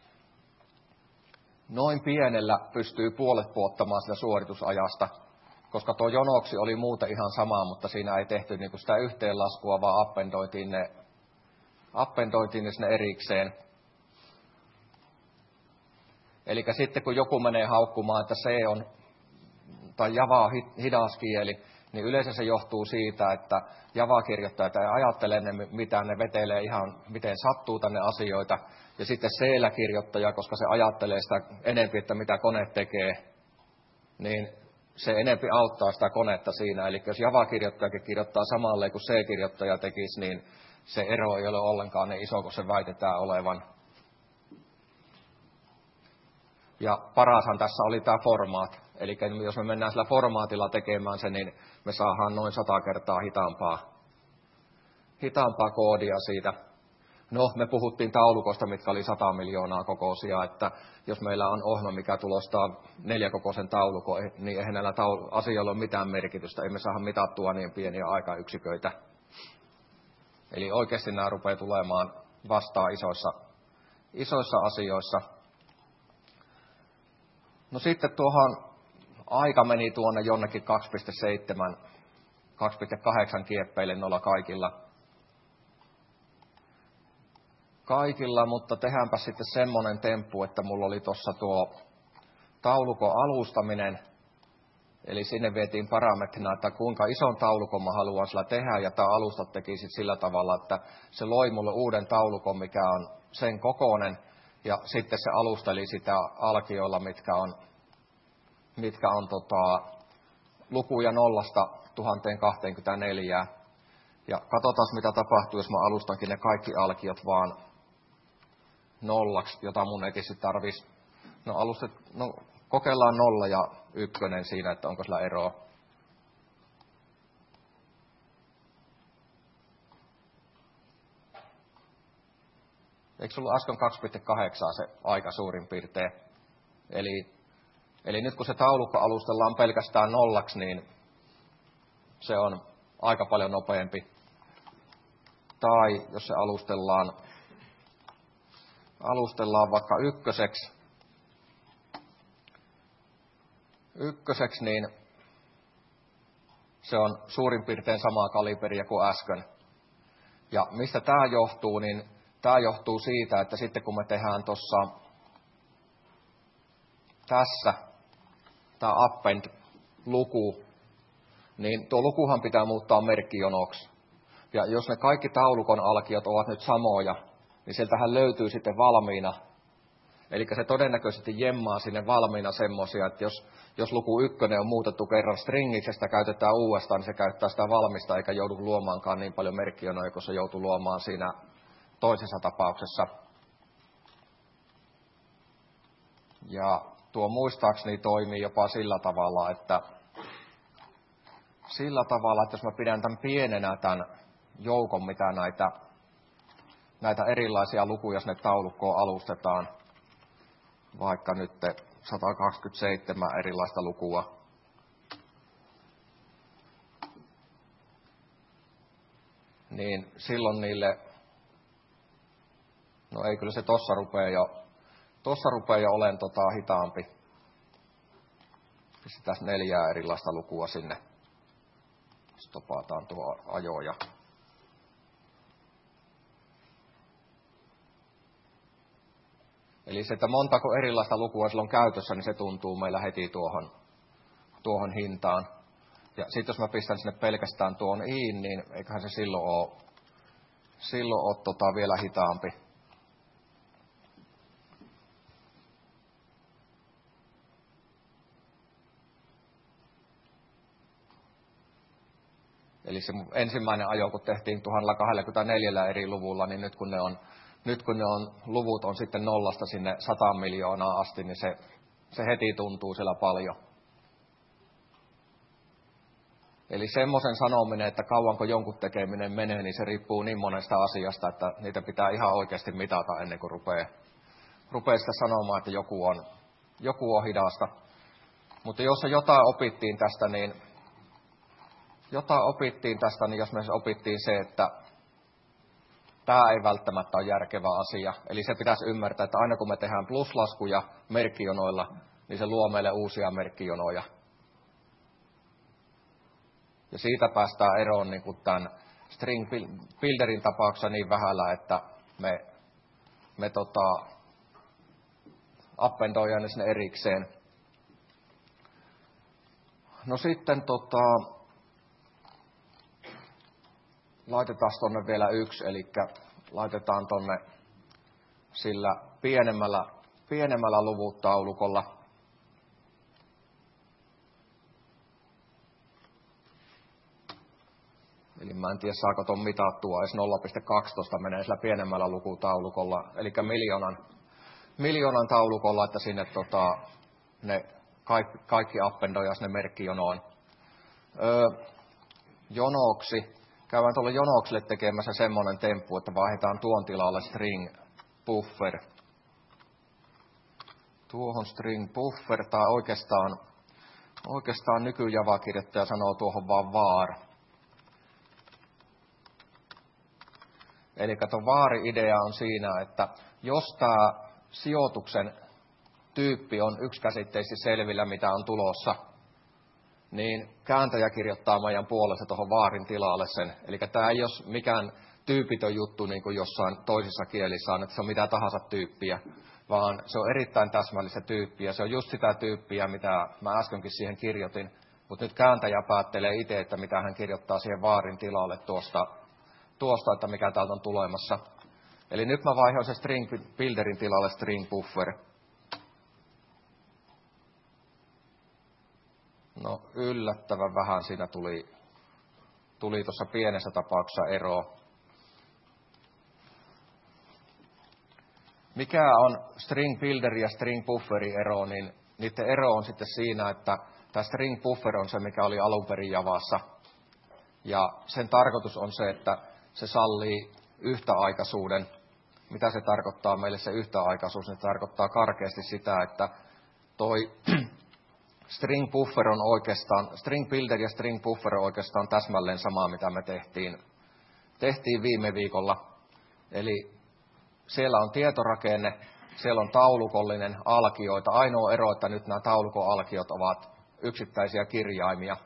noin pienellä pystyy puolet puottamaan sitä suoritusajasta, koska tuo jonoksi oli muuten ihan sama, mutta siinä ei tehty niin kuin sitä yhteenlaskua, vaan appendoitiin ne, appendoitiin ne sinne erikseen. Eli sitten kun joku menee haukkumaan, että C on, tai Java on hidas kieli, niin yleensä se johtuu siitä, että Java-kirjoittajat ei ajattele ne mitään, ne vetelee ihan miten sattuu tänne asioita. Ja sitten C-kirjoittaja, koska se ajattelee sitä enempi, että mitä kone tekee, niin se enempi auttaa sitä konetta siinä. Eli jos Java-kirjoittajakin kirjoittaa samalle kuin C-kirjoittaja tekisi, niin se ero ei ole ollenkaan niin iso, kun se väitetään olevan. Ja parashan tässä oli tämä formaat. Eli jos me mennään sillä formaatilla tekemään se, niin me saadaan noin sata kertaa hitaampaa, hitaampaa koodia siitä. No, me puhuttiin taulukosta, mitkä oli sata miljoonaa kokoisia, että jos meillä on ohjelma, mikä tulostaa neljäkokoisen taulukon, niin eihän näillä taul- asioilla ole mitään merkitystä. Ei me saada mitattua niin pieniä aikayksiköitä. Eli oikeasti nämä rupeaa tulemaan vastaan isoissa, isoissa asioissa. No sitten tuohon aika meni tuonne jonnekin kaksi pilkku seitsemän, kaksi pilkku kahdeksan kieppeille noilla kaikilla. Kaikilla, mutta tehdäänpä sitten semmoinen temppu, että mulla oli tuossa tuo taulukon alustaminen. Eli sinne vietiin parametrina, että kuinka ison taulukon mä haluan sillä tehdä, ja tämä alusta teki sit sillä tavalla, että se loi mulle uuden taulukon, mikä on sen kokoinen, ja sitten se alusteli sitä alkioilla, mitkä on, mitkä on tota, lukuja nollasta tuhansisataakaksikymmentäneljä. Ja katsotaan, mitä tapahtuu, jos mä alustankin ne kaikki alkiot vaan nollaksi, jota mun ei tietysti tarvitsisi. No, alustet, no kokeillaan nolla ja ykkönen siinä, että onko sillä eroa. Eikö sulla äsken kaksi pilkku kahdeksan se aika suurin piirtein? Eli, eli nyt kun se taulukko alustellaan pelkästään nollaksi, niin se on aika paljon nopeampi. Tai jos se alustellaan, alustellaan vaikka ykköseksi, ykköseksi, niin se on suurin piirtein samaa kaliberia kuin äsken. Ja mistä tämä johtuu, niin tämä johtuu siitä, että sitten kun me tehdään tuossa tässä tämä append-luku, niin tuo lukuhan pitää muuttaa merkkijonoksi. Ja jos ne kaikki taulukon alkiot ovat nyt samoja, niin sieltähän löytyy sitten valmiina. Eli se todennäköisesti jemmaa sinne valmiina semmoisia, että jos, jos luku ykkönen on muutettu kerran stringiksi ja sitä käytetään uudestaan, niin se käyttää sitä valmista eikä joudu luomaankaan niin paljon merkkijonoja, kun se joutuu luomaan siinä toisessa tapauksessa. Ja tuo muistaakseni toimii jopa sillä tavalla, että sillä tavalla, että jos mä pidän tämän pienenä tämän joukon, mitä näitä, näitä erilaisia lukuja sinne taulukkoon alustetaan, vaikka nyt sata kaksikymmentäseitsemän erilaista lukua, niin silloin niille, no ei kyllä se tossa rupeaa jo, tossa rupeaa jo olemaan tota hitaampi. Pistetään neljää erilaista lukua sinne. Stopataan tuo ajoja. Eli se, että montako erilaista lukua sillä on käytössä, niin se tuntuu meillä heti tuohon, tuohon hintaan. Ja sitten jos mä pistän sinne pelkästään tuon iin, niin eiköhän se silloin ole, silloin ole tota vielä hitaampi. Eli se ensimmäinen ajo, kun tehtiin tuhat kaksikymmentäneljä eri luvulla, niin nyt kun ne on Nyt kun ne on, luvut on sitten nollasta sinne sata miljoonaa asti, niin se, se heti tuntuu siellä paljon. Eli semmoisen sanominen, että kauanko jonkun tekeminen menee, niin se riippuu niin monesta asiasta, että niitä pitää ihan oikeasti mitata ennen kuin rupeaa, rupeaa sitä sanomaan, että joku on, joku on hidasta. Mutta jos jotain opittiin tästä, niin jotain opittiin tästä, niin jos me opittiin se, että tämä ei välttämättä ole järkevä asia. Eli se pitäisi ymmärtää, että aina kun me tehdään pluslaskuja merkkijonoilla, niin se luo meille uusia merkkijonoja. Ja siitä päästään eroon niin kuin tämän string builderin tapauksessa niin vähällä, että me, me tota, appendoidaan ne sinne erikseen. No sitten tota, laitetaan tuonne vielä yksi, eli laitetaan tuonne sillä pienemmällä, pienemmällä luvutaulukolla. Eli mä en tiedä, saako tuon mitattua, edes nolla pilkku kaksitoista menee sillä pienemmällä lukutaulukolla, eli miljoonan, miljoonan taulukolla, että sinne tota, ne kaikki, kaikki appendoja sinne merkkijonoon. Öö, jonoksi, käydään tuolle jonokselle tekemässä semmoinen temppu, että vaihdetaan tuon tilalle string buffer. Tuohon string buffer, tai oikeastaan, oikeastaan nykyjavakirjoittaja sanoo tuohon vaan var. Eli tuon var-idea on siinä, että jos tämä sijoituksen tyyppi on yksikäsitteisesti selvillä, mitä on tulossa, niin kääntäjä kirjoittaa meidän puolesta tuohon vaarin tilalle sen. Eli tämä ei ole mikään tyypitön juttu niin kuin jossain toisissa kielissä on, että se on mitä tahansa tyyppiä, vaan se on erittäin täsmällistä tyyppiä. Se on just sitä tyyppiä, mitä mä äskenkin siihen kirjoitin, mutta nyt kääntäjä päättelee itse, että mitä hän kirjoittaa siihen vaarin tilalle tuosta, tuosta että mikä täältä on tulemassa. Eli nyt mä vaihoin se string builderin tilalle string buffer. No yllättävän vähän siinä tuli, tuli tuossa pienessä tapauksessa eroa. Mikä on string builderi ja string bufferi ero, niin niiden ero on sitten siinä, että tämä string buffer on se, mikä oli alun perin Javassa. Ja sen tarkoitus on se, että se sallii yhtäaikaisuuden. Mitä se tarkoittaa meille se yhtäaikaisuus? Se tarkoittaa karkeasti sitä, että toi string buffer on oikeastaan, string builder ja string buffer on oikeastaan täsmälleen samaa, mitä me tehtiin, tehtiin viime viikolla. Eli siellä on tietorakenne, siellä on taulukollinen alkioita. Ainoa ero, että nyt nämä taulukon alkiot ovat yksittäisiä kirjaimia.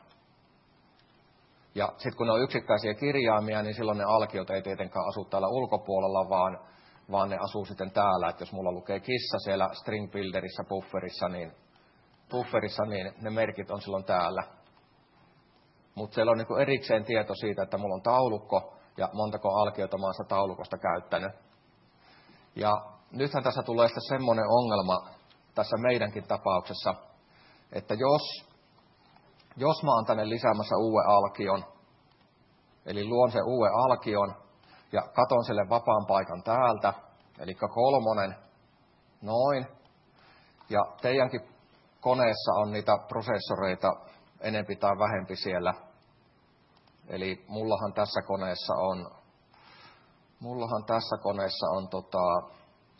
Ja sitten kun ne on yksittäisiä kirjaimia, niin silloin ne alkiot ei tietenkään asu täällä ulkopuolella, vaan, vaan ne asuu sitten täällä. Että jos mulla lukee kissa siellä string builderissa, bufferissa, niin, bufferissa, niin ne merkit on silloin täällä. Mutta siellä on niinku erikseen tieto siitä, että mulla on taulukko ja montako alkiota mä oon sitä taulukosta käyttänyt. Ja nythän tässä tulee sitten semmoinen ongelma tässä meidänkin tapauksessa, että jos, jos mä oon tänne lisäämässä uuden alkion, eli luon sen uuden alkion ja katon sille vapaan paikan täältä, eli kolmonen, noin, ja teidänkin koneessa on niitä prosessoreita enempi tai vähempi siellä, eli mullahan tässä koneessa on Mullahan tässä koneessa on tota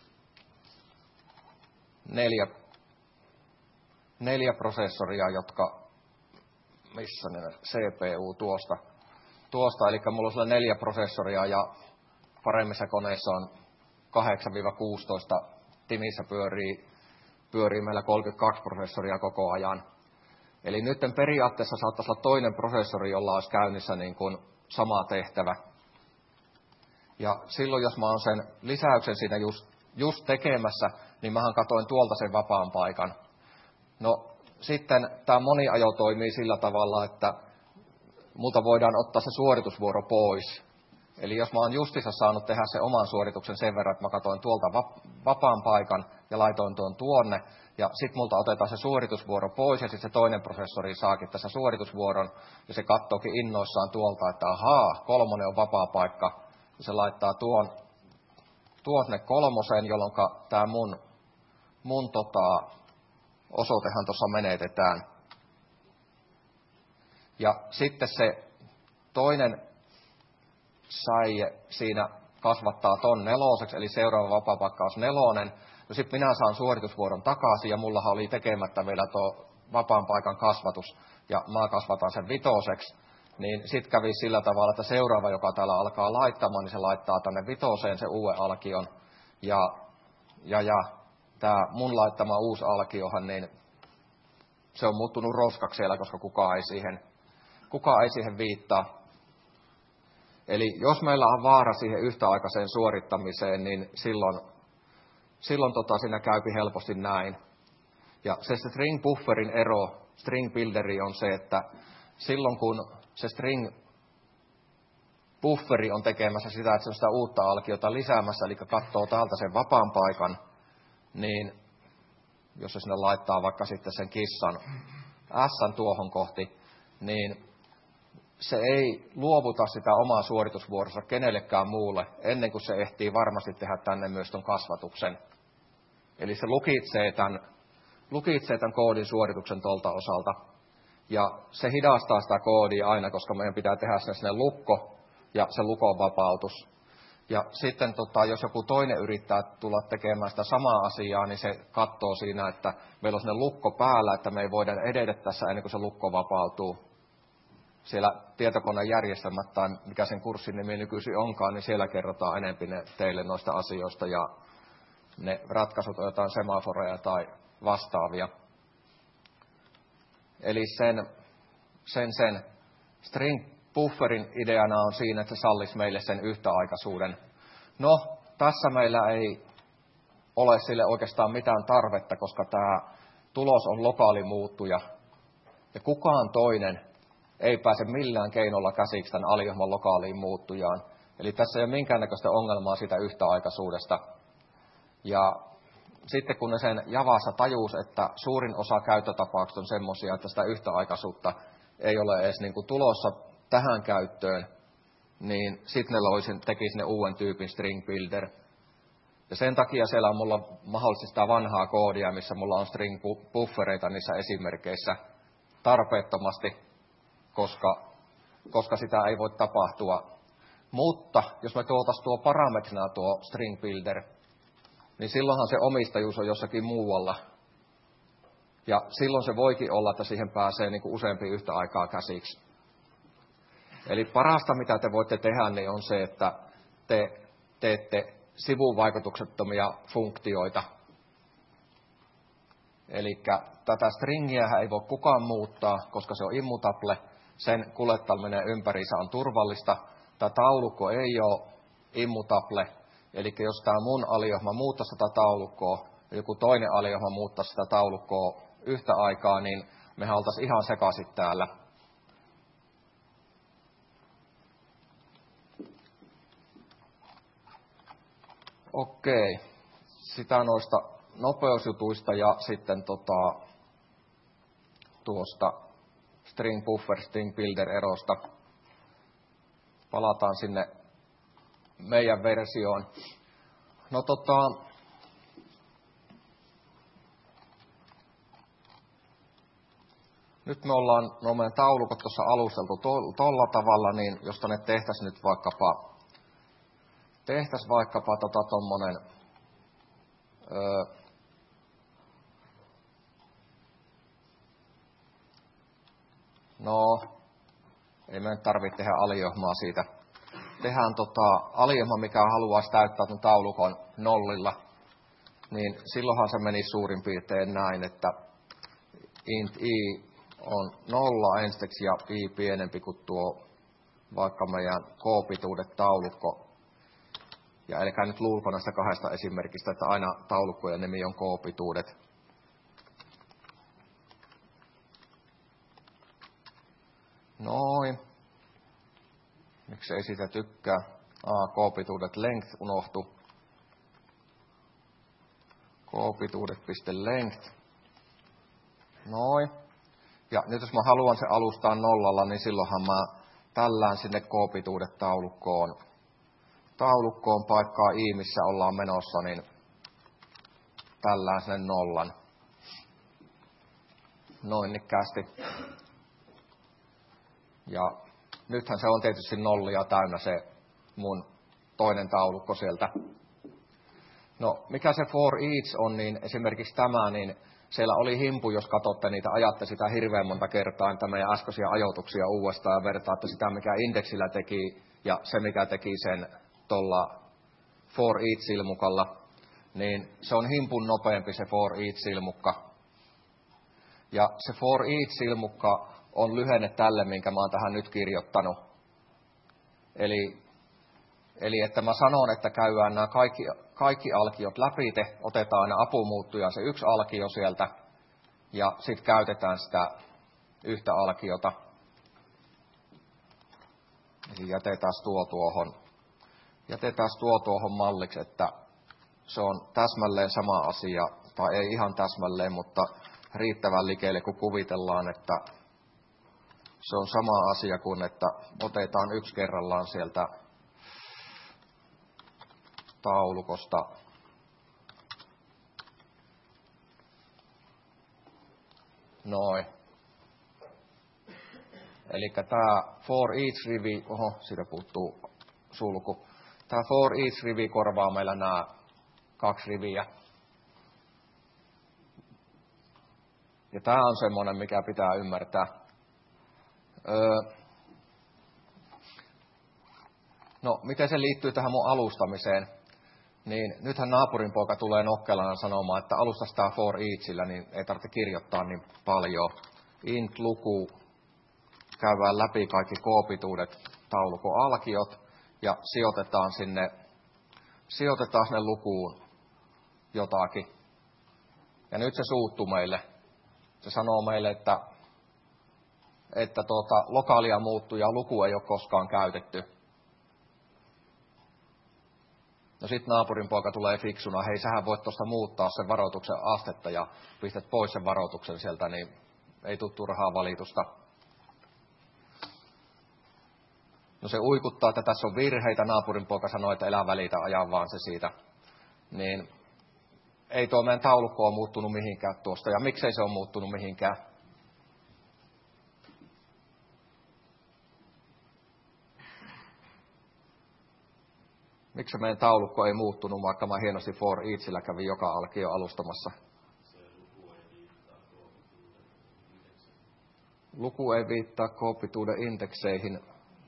neljä, neljä prosessoria, jotka, missä ne, C P U tuosta, tuosta, eli mulla on siellä neljä prosessoria ja paremmissa koneissa on kahdeksan kuusitoista, timissä pyörii, pyörii meillä kolmekymmentäkaksi prosessoria koko ajan. Eli nyt periaatteessa saattaisi olla toinen prosessori, jolla olisi käynnissä niin kuin sama tehtävä. Ja silloin, jos mä oon sen lisäyksen siinä just, just tekemässä, niin mähän katoin tuolta sen vapaan paikan. No sitten tämä moniajo toimii sillä tavalla, että multa voidaan ottaa se suoritusvuoro pois. Eli jos mä oon justissa saanut tehdä sen oman suorituksen sen verran, että mä katoin tuolta vapaan paikan ja laitoin tuon tuonne, ja sitten multa otetaan se suoritusvuoro pois, ja sitten se toinen prosessori saakin tässä suoritusvuoron, ja se kattookin innoissaan tuolta, että ahaa, kolmonen on vapaa paikka. Se laittaa tuon, tuonne kolmosen, jolloin tämä mun, mun tota, osoitehan tuossa menetetään. Ja sitten se toinen säie siinä kasvattaa ton neloseksi, eli seuraava vapaapaikka on nelonen. No sitten minä saan suoritusvuoron takaisin, ja mullahan oli tekemättä vielä tuo vapaan paikan kasvatus, ja mä kasvatan sen vitoseksi. Niin sitten kävi sillä tavalla, että seuraava, joka täällä alkaa laittamaan, niin se laittaa tänne vitoseen se uuden alkion. Ja, ja, ja tämä mun laittama uusi alkiohan, niin se on muuttunut roskaksi siellä, koska kukaan ei siihen, kukaan ei siihen viittaa. Eli jos meillä on vaara siihen yhtäaikaiseen suorittamiseen, niin silloin, silloin tota siinä käypi helposti näin. Ja se string bufferin ero string builderi on se, että silloin kun se string bufferi on tekemässä sitä, että se on sitä uutta alkiota lisäämässä, eli katsoo täältä sen vapaan paikan, niin jos se sinne laittaa vaikka sitten sen kissan S tuohon kohti, niin se ei luovuta sitä omaa suoritusvuorossa kenellekään muulle, ennen kuin se ehtii varmasti tehdä tänne myös ton kasvatuksen. Eli se lukitsee tämän lukitsee tämän koodin suorituksen tuolta osalta. Ja se hidastaa sitä koodia aina, koska meidän pitää tehdä sen sinne lukko ja se lukon vapautus. Ja sitten tota, jos joku toinen yrittää tulla tekemään sitä samaa asiaa, niin se katsoo siinä, että meillä on sinne lukko päällä, että me ei voida edetä tässä ennen kuin se lukko vapautuu. Siellä tietokonejärjestelmät tai mikä sen kurssin nimi nykyisin onkaan, niin siellä kerrotaan enemmän ne teille noista asioista ja ne ratkaisut on jotain semaforeja tai vastaavia. Eli sen, sen, sen string bufferin ideana on siinä, että se sallisi meille sen yhtäaikaisuuden. No, tässä meillä ei ole sille oikeastaan mitään tarvetta, koska tämä tulos on lokaali muuttuja. Ja kukaan toinen ei pääse millään keinolla käsiksi tämän aliohjelman lokaaliin muuttujaan. Eli tässä ei ole minkäännäköistä ongelmaa siitä yhtäaikaisuudesta. Ja sitten kun ne sen Javassa tajus, että suurin osa käyttötapaukset on semmoisia, että sitä yhtäaikaisuutta ei ole edes niin kuin tulossa tähän käyttöön, niin sitten ne loisin, teki sinne uuden tyypin string builder. Ja sen takia siellä on mulla mahdollisesti sitä vanhaa koodia, missä mulla on string buffereita niissä esimerkkeissä tarpeettomasti, koska, koska sitä ei voi tapahtua. Mutta jos me tuotaisiin tuo parametrina tuo string builder, niin silloinhan se omistajuus on jossakin muualla. Ja silloin se voikin olla, että siihen pääsee niin kuin useampi yhtä aikaa käsiksi. Eli parasta, mitä te voitte tehdä, niin on se, että te teette sivuvaikutuksettomia funktioita. Eli tätä stringiä ei voi kukaan muuttaa, koska se on immutable. Sen kuljettaminen ympäriinsä on turvallista. Tämä taulukko ei ole immutable. Eli jos tämä mun aliohjelma muuttaisi tätä taulukkoa ja joku toinen aliohjelma muuttaisi sitä taulukkoa yhtä aikaa, niin me oltaisiin ihan sekaisin täällä. Okei, sitä noista nopeusjutuista ja sitten tota, tuosta string buffer, string builder erosta. Palataan sinne meidän versioon. No tota, nyt me ollaan no meidän taulukot tuossa alusteltu tuolla tavalla, niin jos tänne tehtäisiin nyt vaikkapa tehtäisiin vaikkapa tota tommonen öö, no ei me nyt tarvitse tehdä aliohjelmaa siitä. Tehdään tota aliohjelma, mikä haluaisi täyttää tuon taulukon nollilla, niin silloinhan se meni suurin piirtein näin, että int i on nolla ensiksi ja i pienempi kuin tuo vaikka meidän k-pituudet taulukko. Ja älkää nyt luulko näistä kahdesta esimerkistä, että aina taulukkojen nimi on k-pituudet. Noin. Miksi ei siitä tykkää? Ah, k-pituudet length unohtu. k-pituudet.length. Noin. Ja nyt jos mä haluan se alustaa nollalla, niin silloinhan mä tällään sinne k-pituudet taulukkoon. Taulukkoon paikkaa i, missä ollaan menossa, niin tällään sinne nollan. Noin nikkäästi. Ja nythän se on tietysti nollia täynnä se mun toinen taulukko sieltä. No, mikä se for each on, niin esimerkiksi tämä, niin siellä oli himpu, jos katsotte niitä, ajatte sitä hirveän monta kertaa, niitä meidän äskeisiä ajoituksia uudestaan ja vertaatte sitä, mikä indeksillä teki ja se, mikä teki sen tuolla for each-silmukalla, niin se on himpun nopeampi se for each-silmukka. Ja se for each-silmukka on lyhenne tälle, minkä mä oon tähän nyt kirjoittanut. Eli, eli että mä sanon, että käydään nämä kaikki, kaikki alkiot läpi, te otetaan aina apumuuttuja se yksi alkio sieltä, ja sitten käytetään sitä yhtä alkiota. Eli jätetään tuo tuohon. Jätetään tuo tuohon malliksi, että se on täsmälleen sama asia, tai ei ihan täsmälleen, mutta riittävän likeelle, kun kuvitellaan, että se on sama asia kuin, että otetaan yksi kerrallaan sieltä taulukosta Noin. Eli tämä for each rivi, oho, siitä puuttuu sulku. Tämä for each rivi korvaa meillä nämä kaksi riviä. Ja tämä on semmoinen, mikä pitää ymmärtää. Öö, no, miten se liittyy tähän mun alustamiseen? Niin nythän naapurin poika tulee nokkelana sanomaan, että alustas tämä for eachillä, niin ei tarvitse kirjoittaa niin paljon. Int luku, käydään läpi kaikki k-pituudet, taulukon alkiot ja sijoitetaan sinne, sijoitetaan sinne lukuun jotakin. Ja nyt se suuttuu meille. Se sanoo meille, että, että tuota, lokaalia muuttuu ja luku ei ole koskaan käytetty. No sit naapurin poika tulee fiksuna, hei sähän voit tuosta muuttaa sen varoituksen astetta ja pistät pois sen varoituksen sieltä, niin ei tule turhaa valitusta. No se uikuttaa, että tässä on virheitä, naapurin poika sanoi, että elä välitä, aja vaan se siitä. Niin ei tuo meidän taulukko ole muuttunut mihinkään tuosta, ja miksei se ole muuttunut mihinkään? Miksi meidän taulukko ei muuttunut, vaikka mä hienosti for eachillä kävin joka alkio alustamassa? Luku ei viittaa k-pituuden indekseihin.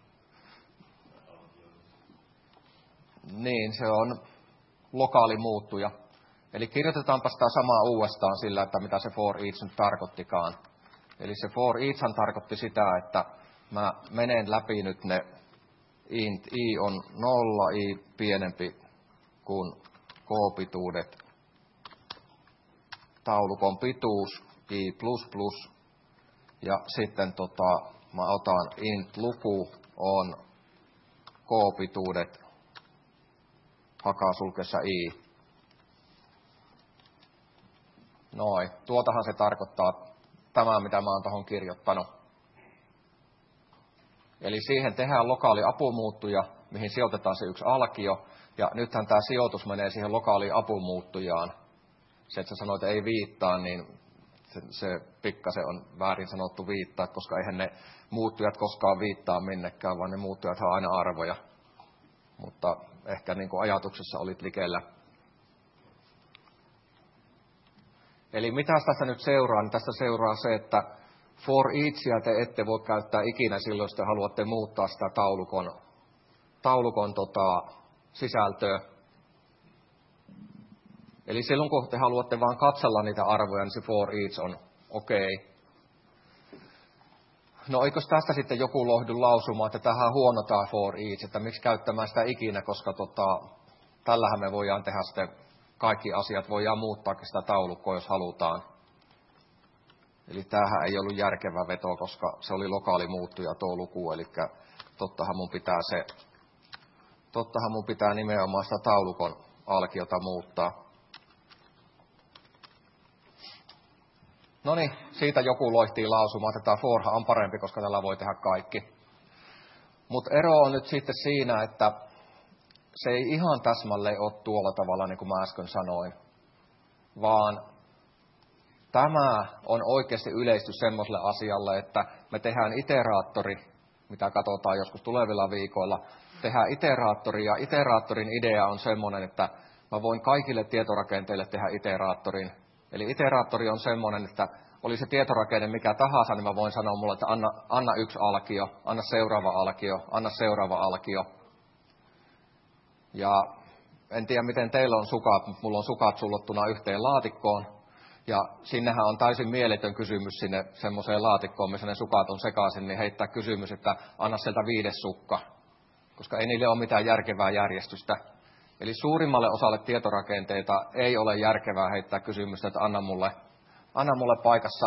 Niin, se on lokaali muuttuja. Eli kirjoitetaanpa sitä samaa uudestaan sillä, että mitä se for each nyt tarkoittikaan. Eli se for eachhan tarkoitti sitä, että mä menen läpi nyt ne int i on nolla, i pienempi kuin k-pituudet, taulukon pituus, i plus plus, ja sitten tota, mä otan int luku on k-pituudet, hakasulkessa i. Noin, tuotahan se tarkoittaa tämä, mitä mä oon tuohon kirjoittanut. Eli siihen tehdään lokaali apumuuttuja, mihin sijoitetaan se yksi alkio, ja nythän tämä sijoitus menee siihen lokaaliin apumuuttujaan. Se, että sä sanoit, että ei viittaa, niin se, se pikkasen on väärin sanottu viittaa, koska eihän ne muuttujat koskaan viittaa minnekään, vaan ne muuttujat on aina arvoja. Mutta ehkä niin kuin ajatuksessa olit likellä. Eli mitä tässä nyt seuraa? Niin tästä seuraa se, että for eachia te ette voi käyttää ikinä silloin, jos te haluatte muuttaa sitä taulukon, taulukon tota, sisältöä. Eli silloin, kun te haluatte vaan katsella niitä arvoja, niin se for each on okei. Okay. No eikö tästä sitten joku lohdu lausumaan, että tähän huono tämä for each, että miksi käyttämään sitä ikinä, koska tota, tällähän me voidaan tehdä sitten kaikki asiat, voidaan muuttaa sitä taulukkoa, jos halutaan. Eli tämähän ei ollut järkevä veto, koska se oli lokaali muuttuja tuo luku, eli tottahan mun pitää se, tottahan mun pitää nimenomaan sitä taulukon alkiota muuttaa. No niin, siitä joku loihtii lausumaan, että tämä forha on parempi, koska tällä voi tehdä kaikki. Mutta ero on nyt sitten siinä, että se ei ihan täsmälleen ole tuolla tavalla, niin kuin mä äsken sanoin, vaan tämä on oikeasti yleistys semmoiselle asialle, että me tehdään iteraattori, mitä katsotaan joskus tulevilla viikoilla, tehdään iteraattori, ja iteraattorin idea on semmoinen, että mä voin kaikille tietorakenteille tehdä iteraattorin. Eli iteraattori on semmoinen, että oli se tietorakenne mikä tahansa, niin mä voin sanoa mulle, että anna, anna yksi alkio, anna seuraava alkio, anna seuraava alkio. Ja en tiedä, miten teillä on sukat, mutta mulla on sukat sullottuna yhteen laatikkoon. Ja sinnehän on täysin mieletön kysymys sinne semmoiseen laatikkoon, missä ne sukat on sekaisin, niin heittää kysymys, että anna sieltä viides sukka. Koska ei niille ole mitään järkevää järjestystä. Eli suurimmalle osalle tietorakenteita ei ole järkevää heittää kysymystä, että anna mulle, anna mulle paikassa,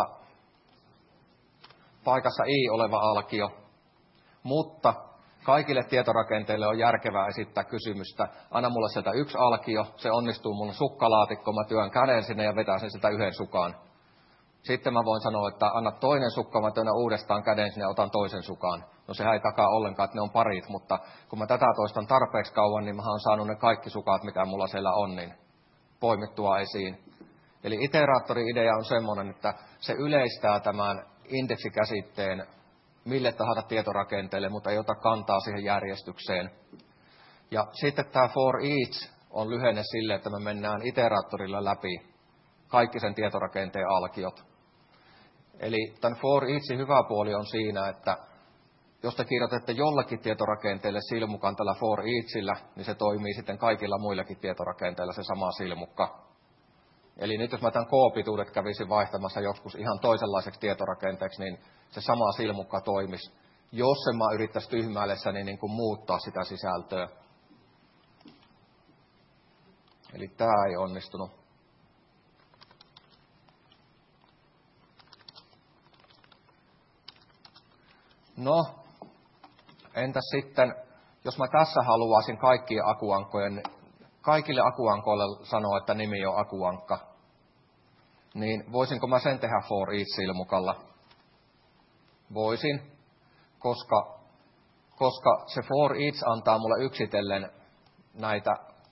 paikassa i oleva alkio. Mutta kaikille tietorakenteille on järkevää esittää kysymystä, anna mulle sieltä yksi alkio, se onnistuu mulle sukkalaatikko, mä työn käden sinne ja vetän sen sitä yhden sukan. Sitten mä voin sanoa, että anna toinen sukka, mä työnnän uudestaan käden sinne ja otan toisen sukan. No sehän ei takaa ollenkaan, että ne on parit, mutta kun mä tätä toistan tarpeeksi kauan, niin mä oon saanut ne kaikki sukat, mitä mulla siellä on, niin poimittua esiin. Eli iteraattori-idea on semmoinen, että se yleistää tämän indeksikäsitteen mille tahansa tietorakenteelle, mutta ei ota kantaa siihen järjestykseen. Ja sitten tämä for each on lyhenne sille, että me mennään iteraattorilla läpi kaikki sen tietorakenteen alkiot. Eli tämän for eachin hyvä puoli on siinä, että jos te kirjoitatte jollekin tietorakenteelle silmukan tällä for eachillä, niin se toimii sitten kaikilla muillakin tietorakenteilla se sama silmukka. Eli nyt jos mä tämän K-pituudet kävisin vaihtamassa joskus ihan toisenlaiseksi tietorakenteeksi, niin se sama silmukka toimisi. Jos en mä yrittäisi tyhmäillessäni niin kuin muuttaa sitä sisältöä. Eli tämä ei onnistunut. No, entäs sitten, jos mä tässä haluaisin kaikkien akuankkojen, kaikille akuankoille sanoa, että nimi on akuankka, niin voisinko mä sen tehdä for each-silmukalla? Voisin, koska, koska se for each antaa mulle yksitellen näitä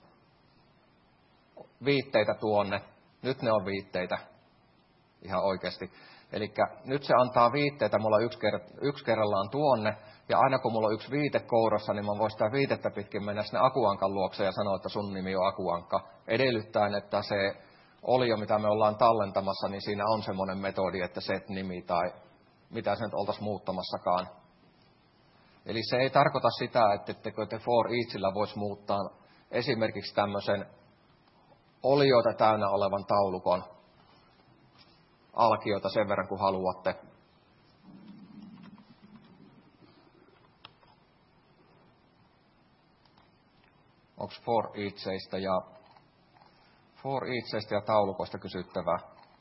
viitteitä tuonne. Nyt ne on viitteitä ihan oikeasti. Eli nyt se antaa viitteitä mulla yksi, ker- yksi kerrallaan tuonne, ja aina kun mulla on yksi viite kourassa, niin mä voin sitä viitettä pitkin mennä sinne akuankan luokse ja sanoa, että sun nimi on akuankka. Edellyttäen, että se olio, mitä me ollaan tallentamassa, niin siinä on semmoinen metodi, että set-nimi tai mitä se nyt oltaisiin muuttamassakaan. Eli se ei tarkoita sitä, että ettekö te for eachillä voisi muuttaa esimerkiksi tämmöisen olioita täynnä olevan taulukon alkiota sen verran, kun haluatte. Onko for eachistä ja, for eachistä ja taulukoista kysyttävää?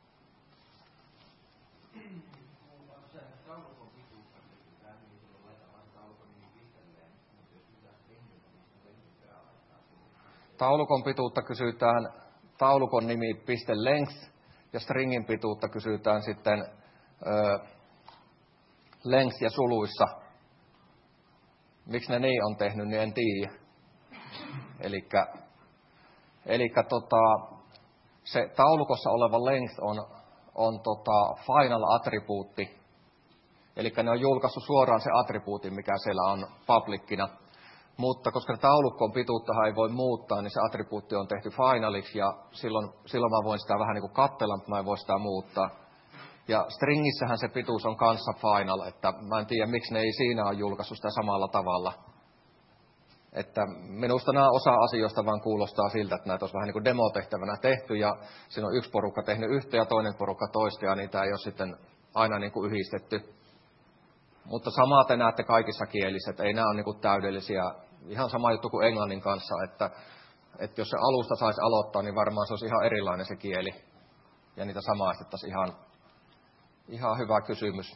Taulukon pituutta kysytään taulukon nimi piste length ja stringin pituutta kysytään sitten ö, length ja suluissa. Miksi ne niin on tehnyt, niin en tiedä. Elikkä, elikkä tota, se taulukossa oleva length on, on tota final-attribuutti. Eli ne on julkaissut suoraan se attribuutti, mikä siellä on publickina. Mutta koska taulukon pituuttahan ei voi muuttaa, niin se attribuutti on tehty finaliksi, ja silloin, silloin mä voin sitä vähän niin kuin katsella, mutta mä en voi sitä muuttaa. Ja stringissähän se pituus on kanssa final, että mä en tiedä, miksi ne ei siinä ole julkaissut sitä samalla tavalla. Että minusta nämä osa asioista vaan kuulostaa siltä, että näitä olisi vähän niin kuin demotehtävänä tehty, ja siinä on yksi porukka tehnyt yhtä ja toinen porukka toista, ja niitä ei ole sitten aina niin kuin yhdistetty. Mutta samaa te näette kaikissa kielissä, että ei nämä ole niin kuin täydellisiä. Ihan sama juttu kuin englannin kanssa, että, että jos se alusta saisi aloittaa, niin varmaan se olisi ihan erilainen se kieli. Ja niitä samaistettaisiin ihan, ihan hyvä kysymys.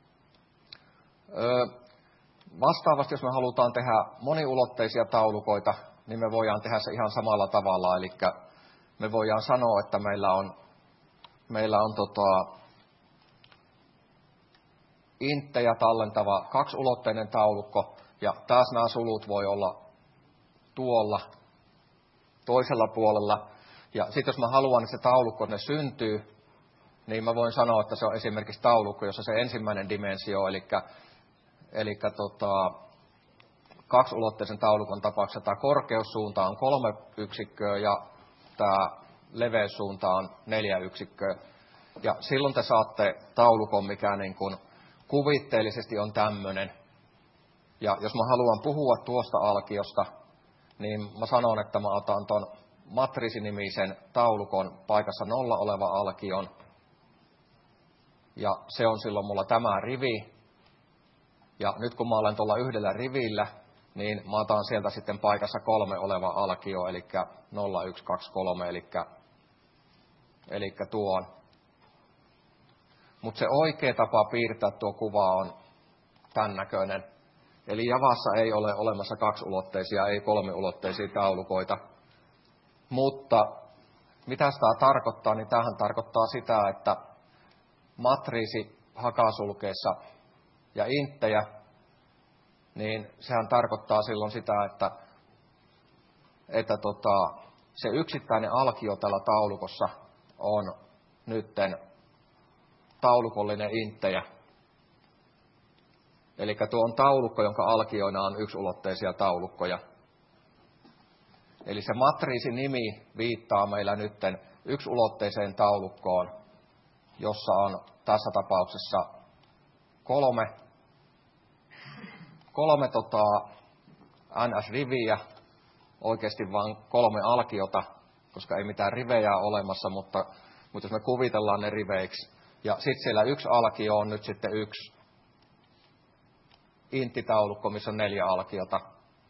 Öö, vastaavasti, jos me halutaan tehdä moniulotteisia taulukoita, niin me voidaan tehdä se ihan samalla tavalla. Eli me voidaan sanoa, että meillä on, meillä on tota, inttejä tallentava kaksiulotteinen taulukko, ja taas nämä sulut voi olla tuolla toisella puolella. Ja sitten jos mä haluan, että se taulukko ne syntyy, niin mä voin sanoa, että se on esimerkiksi taulukko, jossa se ensimmäinen dimensio, eli, eli tota, kaksiulotteisen taulukon tapauksessa tämä korkeussuunta on kolme yksikköä ja tämä leveyssuunta on neljä yksikköä. Ja silloin te saatte taulukon, mikä niin kuin kuvitteellisesti on tämmöinen. Ja jos mä haluan puhua tuosta alkiosta, niin mä sanon, että mä otan ton matriisinimisen taulukon paikassa nolla oleva alkion. Ja se on silloin mulla tämä rivi. Ja nyt kun mä olen tuolla yhdellä rivillä, niin mä otan sieltä sitten paikassa kolme oleva alkio, eli nolla, yksi, kaksi, kolme, eli, eli tuon. Mutta se oikea tapa piirtää tuo kuva on tämän näköinen. Eli Javassa ei ole olemassa kaksiulotteisia, ei kolmiulotteisia taulukoita. Mutta mitä tämä tarkoittaa, niin tämähän tarkoittaa sitä, että matriisi hakasulkeessa ja inttejä, niin sehän tarkoittaa silloin sitä, että, että tota, se yksittäinen alkio tällä taulukossa on nytten taulukollinen inttejä. Eli tuo on taulukko, jonka alkioina on yksulotteisia taulukkoja. Eli se matriisin nimi viittaa meillä nytten yksulotteiseen taulukkoon, jossa on tässä tapauksessa kolme, kolme tota, N S-riviä, oikeasti vain kolme alkiota, koska ei mitään rivejä ole olemassa, mutta, mutta jos me kuvitellaan ne riveiksi. Ja sitten siellä yksi alkio on nyt sitten yksi inttitaulukko, missä on neljä alkiota.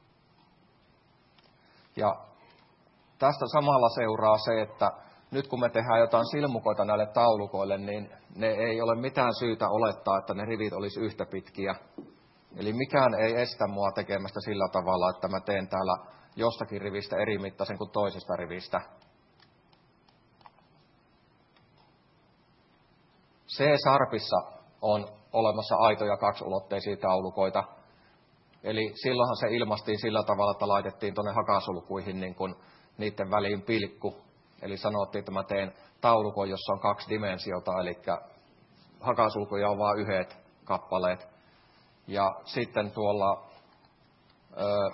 Ja tästä samalla seuraa se, että nyt kun me tehdään jotain silmukoita näille taulukoille, niin ne ei ole mitään syytä olettaa, että ne rivit olisi yhtä pitkiä. Eli mikään ei estä mua tekemästä sillä tavalla, että mä teen täällä jostakin rivistä eri mittaisen kuin toisesta rivistä. C-sarpissa on olemassa aitoja kaksulotteisia taulukoita. Eli silloinhan se ilmastiin sillä tavalla, että laitettiin tuonne hakasulkuihin niin kuin niiden väliin pilkku. Eli sanottiin, että mä teen taulukon, jossa on kaksi dimensiota, eli hakasulkuja on vain yhdet kappaleet. Ja sitten tuolla ö,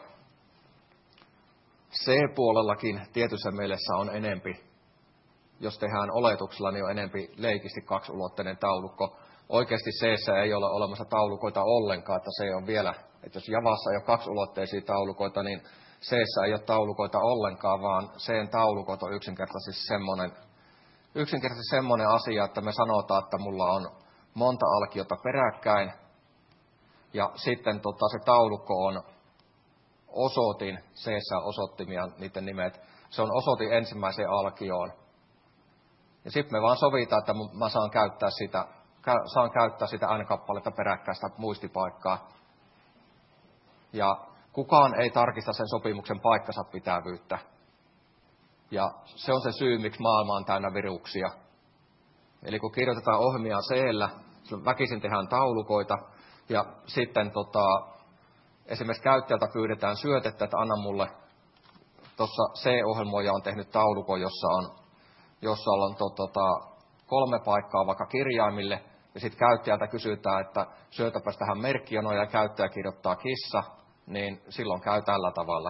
C-puolellakin tietyssä mielessä on enempi. Jos tehdään oletuksella, niin on enempi leikisti kaksulotteinen taulukko. Oikeasti C:ssä ei ole olemassa taulukoita ollenkaan, että se on vielä, että jos Javassa ei ole kaksulotteisia taulukoita, niin C:ssä ei ole taulukoita ollenkaan, vaan C:n taulukot on yksinkertaisesti semmoinen, yksinkertaisesti semmoinen asia, että me sanotaan, että mulla on monta alkiota peräkkäin, ja sitten tota, se taulukko on osoitin, C:ssä on osoittimia, niiden nimet, se on osoitin ensimmäiseen alkioon. Ja sitten me vaan sovitaan, että mä saan käyttää sitä, saan käyttää sitä n-kappaletta peräkkäistä muistipaikkaa. Ja kukaan ei tarkista sen sopimuksen paikkansa pitävyyttä. Ja se on se syy, miksi maailma on täynnä viruksia. Eli kun kirjoitetaan ohjelmia C:llä, väkisin tehdään taulukoita, ja sitten tota, esimerkiksi käyttäjältä pyydetään syötettä, että anna mulle, tuossa C-ohjelmoija on tehnyt taulukon, jossa on, jossa on to, tota, kolme paikkaa vaikka kirjaimille, ja sitten käyttäjältä kysytään, että syötäpäs tähän merkkijonoon, ja käyttäjä kirjoittaa kissa, niin silloin käy tällä tavalla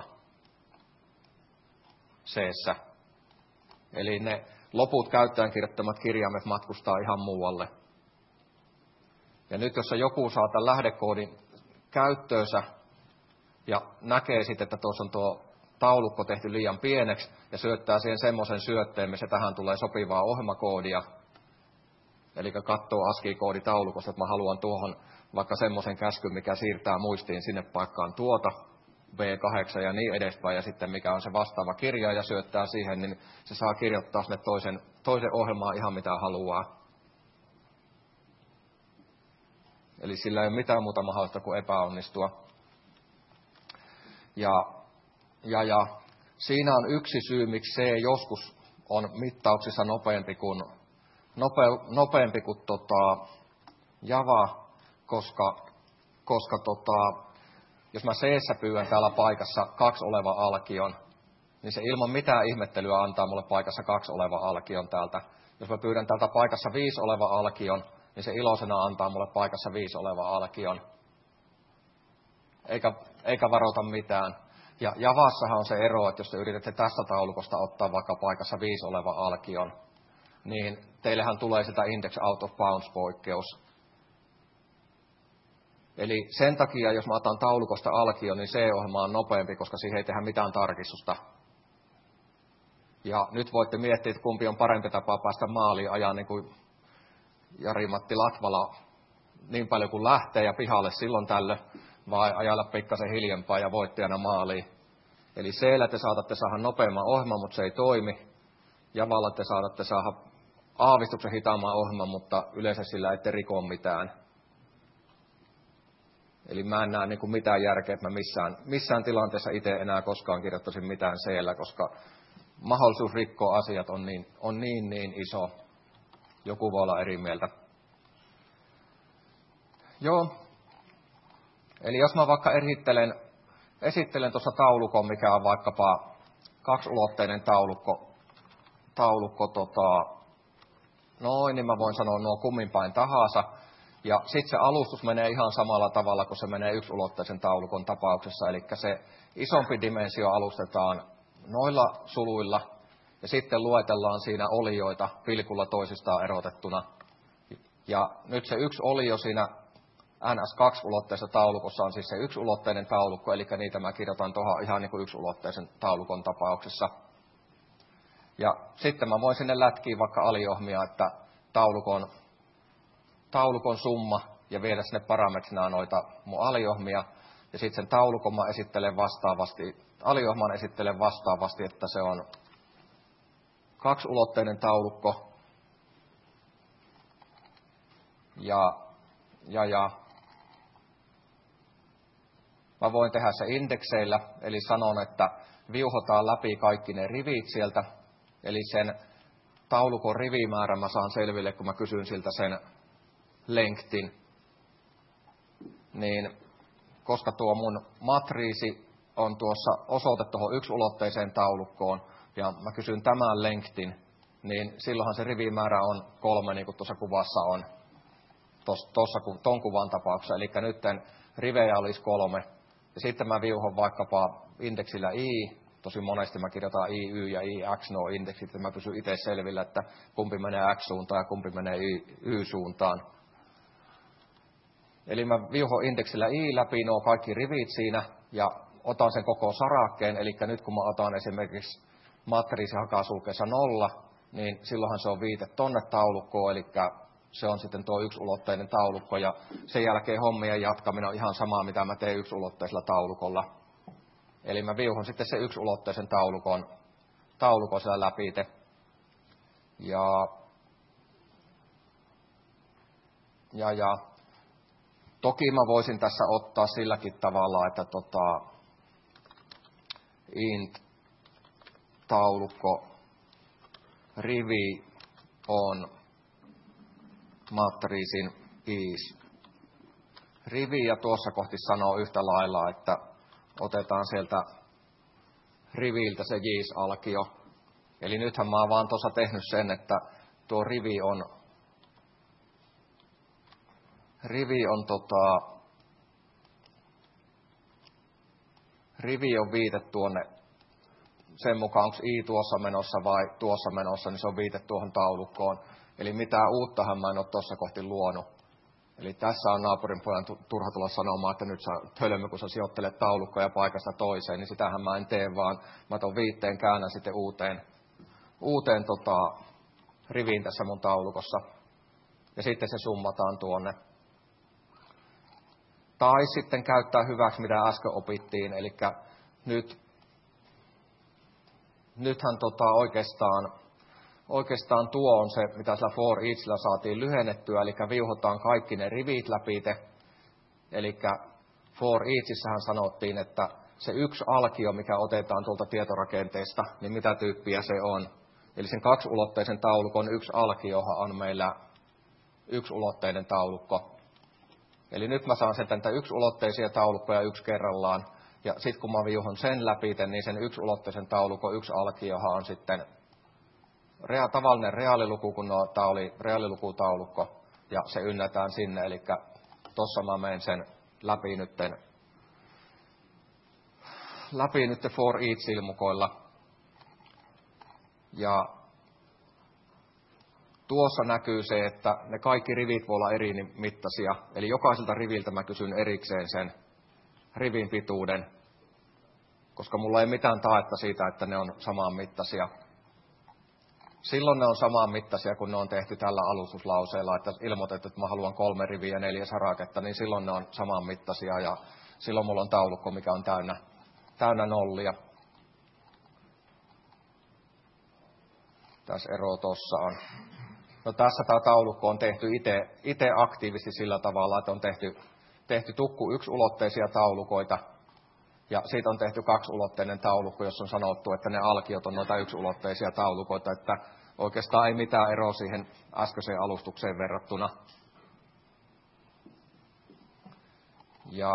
C:ssä. Eli ne loput käyttäjän kirjoittamat kirjaimet matkustaa ihan muualle. Ja nyt jos joku saa tämän lähdekoodin käyttöönsä ja näkee sitten, että tuossa on tuo taulukko tehty liian pieneksi ja syöttää siihen semmoisen syötteen, missä tähän tulee sopivaa ohjelmakoodia, eli katsoo ASCII-kooditaulukosta, että mä haluan tuohon vaikka semmoisen käskyn, mikä siirtää muistiin sinne paikkaan tuota, B kahdeksan ja niin edespäin, ja sitten mikä on se vastaava kirja ja syöttää siihen, niin se saa kirjoittaa sinne toisen, toisen ohjelmaan ihan mitä haluaa. Eli sillä ei ole mitään muuta mahdollista kuin epäonnistua. Ja, ja, ja siinä on yksi syy, miksi se joskus on mittauksissa nopeampi kuin, nope, nopeampi kuin tota Java, koska, koska tota, jos mä C:ssä pyydän täällä paikassa kaksi oleva alkion, niin se ilman mitään ihmettelyä antaa mulle paikassa kaksi oleva alkion täältä. Jos mä pyydän täältä paikassa viisi oleva alkion, niin se iloisena antaa mulle paikassa viisi oleva alkion. Eikä, eikä varota mitään. Ja Javassahan on se ero, että jos te yritätte tästä taulukosta ottaa vaikka paikassa viisi oleva alkion, niin teillehän tulee sitä index out of bounds -poikkeus. Eli sen takia, jos mä otan taulukosta alkion, niin C-ohjelma on nopeampi, koska siihen ei tehdä mitään tarkistusta. Ja nyt voitte miettiä, että kumpi on parempi tapa päästä maaliin, ajaa niin kuin Jari-Matti Latvala niin paljon kuin lähtee ja pihalle silloin tällöin, vai ajalla pikkasen hiljempaa ja voittajana maaliin. Eli C:llä te saatatte saada nopeamman ohjelman, mutta se ei toimi. Javalla te saatatte saada aavistuksen hitaamman ohjelman, mutta yleensä sillä ette riko mitään. Eli mä en näe niin kuin mitään järkeä, että mä missään, missään tilanteessa itse enää koskaan kirjoittaisin mitään C:llä, koska mahdollisuus rikkoa asiat on niin, on niin, niin iso. Joku voi olla eri mieltä. Joo. Eli jos mä vaikka esittelen, esittelen tuossa taulukon, mikä on vaikkapa kaksulotteinen taulukko, taulukko tota, noin, niin mä voin sanoa nuo kummin päin tahansa. Ja sitten se alustus menee ihan samalla tavalla kuin se menee yksulotteisen taulukon tapauksessa. Eli se isompi dimensio alustetaan noilla suluilla ja sitten luetellaan siinä olioita pilkulla toisistaan erotettuna. Ja nyt se yksi olio siinä N S kaksi-ulotteisessa taulukossa on siis se yksulotteinen taulukko, eli niitä mä kirjoitan tuohon ihan niin kuin yksulotteisen taulukon tapauksessa. Ja sitten mä voin sinne lätkiä vaikka aliohmia, että taulukon, taulukon summa ja viedä sinne parametrinaan noita mun aliohmia. Ja sitten sen taulukon mä esittelen vastaavasti, aliohman esittelen vastaavasti, että se on kaksiulotteinen taulukko. Ja, ja, ja mä voin tehdä se indekseillä, eli sanon, että viuhotaan läpi kaikki ne rivit sieltä. Eli sen taulukon rivimäärän mä saan selville, kun mä kysyn siltä sen lengthin. Niin, koska tuo mun matriisi on tuossa osoite tuohon yksulotteiseen taulukkoon, ja mä kysyn tämän lengthin, niin silloinhan se rivimäärä on kolme, niin kuin tuossa kuvassa on, tuossa ton kuvan tapauksessa. Eli nyt rivejä olisi kolme. Ja sitten mä viuhon vaikkapa indeksillä i, tosi monesti mä kirjoitan I, Y ja I, X, nuo indeksit, että mä pysyn itse selvillä, että kumpi menee X-suuntaan ja kumpi menee Y-suuntaan. Eli mä viuhon indeksillä I läpi nuo kaikki rivit siinä ja otan sen koko sarakkeen. Eli nyt kun mä otan esimerkiksi matriisi hakasulkeessa nolla, niin silloinhan se on viite tonne taulukkoon, eli se on sitten tuo yksulotteinen taulukko. Ja sen jälkeen hommien jatkaminen on ihan samaa, mitä mä teen yksulotteisella taulukolla. Eli mä viuhon sitten se yksulotteisen taulukon, taulukon siellä läpite. Ja, ja, ja toki mä voisin tässä ottaa silläkin tavalla, että tota, int taulukko rivi on matriisin is rivi, ja tuossa kohti sanoo yhtä lailla, että otetaan sieltä riviltä se jis-alkio. Eli nythän mä oon vaan tuossa tehnyt sen, että tuo rivi on, rivi on, tota, rivi on viite tuonne, sen mukaan onko i tuossa menossa vai tuossa menossa, niin se on viite tuohon taulukkoon. Eli mitään uuttahan mä en ole tuossa kohti luonut. Eli tässä on naapurin pojan turha tulla sanomaan, että nyt sä hölmö, kun sä sijoittelet taulukkoja paikasta toiseen, niin sitähän mä en tee, vaan mä ton viitteen käännän sitten uuteen, uuteen tota, riviin tässä mun taulukossa. Ja sitten se summataan tuonne. Tai sitten käyttää hyväksi, mitä äsken opittiin, eli nyt, nythän tota oikeastaan, Oikeastaan tuo on se, mitä sillä for eachillä saatiin lyhennettyä, eli viuhotaan kaikki ne rivit läpite. Eli for eachissähän sanottiin, että se yksi alkio, mikä otetaan tuolta tietorakenteesta, niin mitä tyyppiä se on. Eli sen kaksiulotteisen taulukon yksi alkiohan on meillä yksiulotteinen taulukko. Eli nyt mä saan sitten yksiulotteisia taulukkoja yksi kerrallaan. Ja sitten kun mä viuhon sen läpite, niin sen yksiulotteisen taulukon yksi alkiohan on sitten Rea, tavallinen reaaliluku, kun no, tämä oli reaalilukutaulukko, ja se ynnätään sinne, eli tuossa mä menen sen läpi nytten, läpi nytten for each-ilmukoilla. Ja tuossa näkyy se, että ne kaikki rivit voi olla eri mittaisia, eli jokaiselta riviltä mä kysyn erikseen sen rivin pituuden, koska mulla ei mitään taetta siitä, että ne on samaan mittaisia. Silloin ne on samaan mittaisia, kun ne on tehty tällä alustuslauseella, että ilmoitettu, että mä haluan kolme riviä ja neljä saraketta, niin silloin ne on samaan mittaisia ja silloin mulla on taulukko, mikä on täynnä, täynnä nollia. Tässä ero tossa on. No tässä tämä taulukko on tehty itse aktiivisesti sillä tavalla, että on tehty, tehty tukku yksiulotteisia taulukoita. Ja siitä on tehty kaksiulotteinen taulukko, jossa on sanottu, että ne alkiot on noita yksiulotteisia taulukoita, että oikeastaan ei mitään eroa siihen äskeiseen alustukseen verrattuna. Ja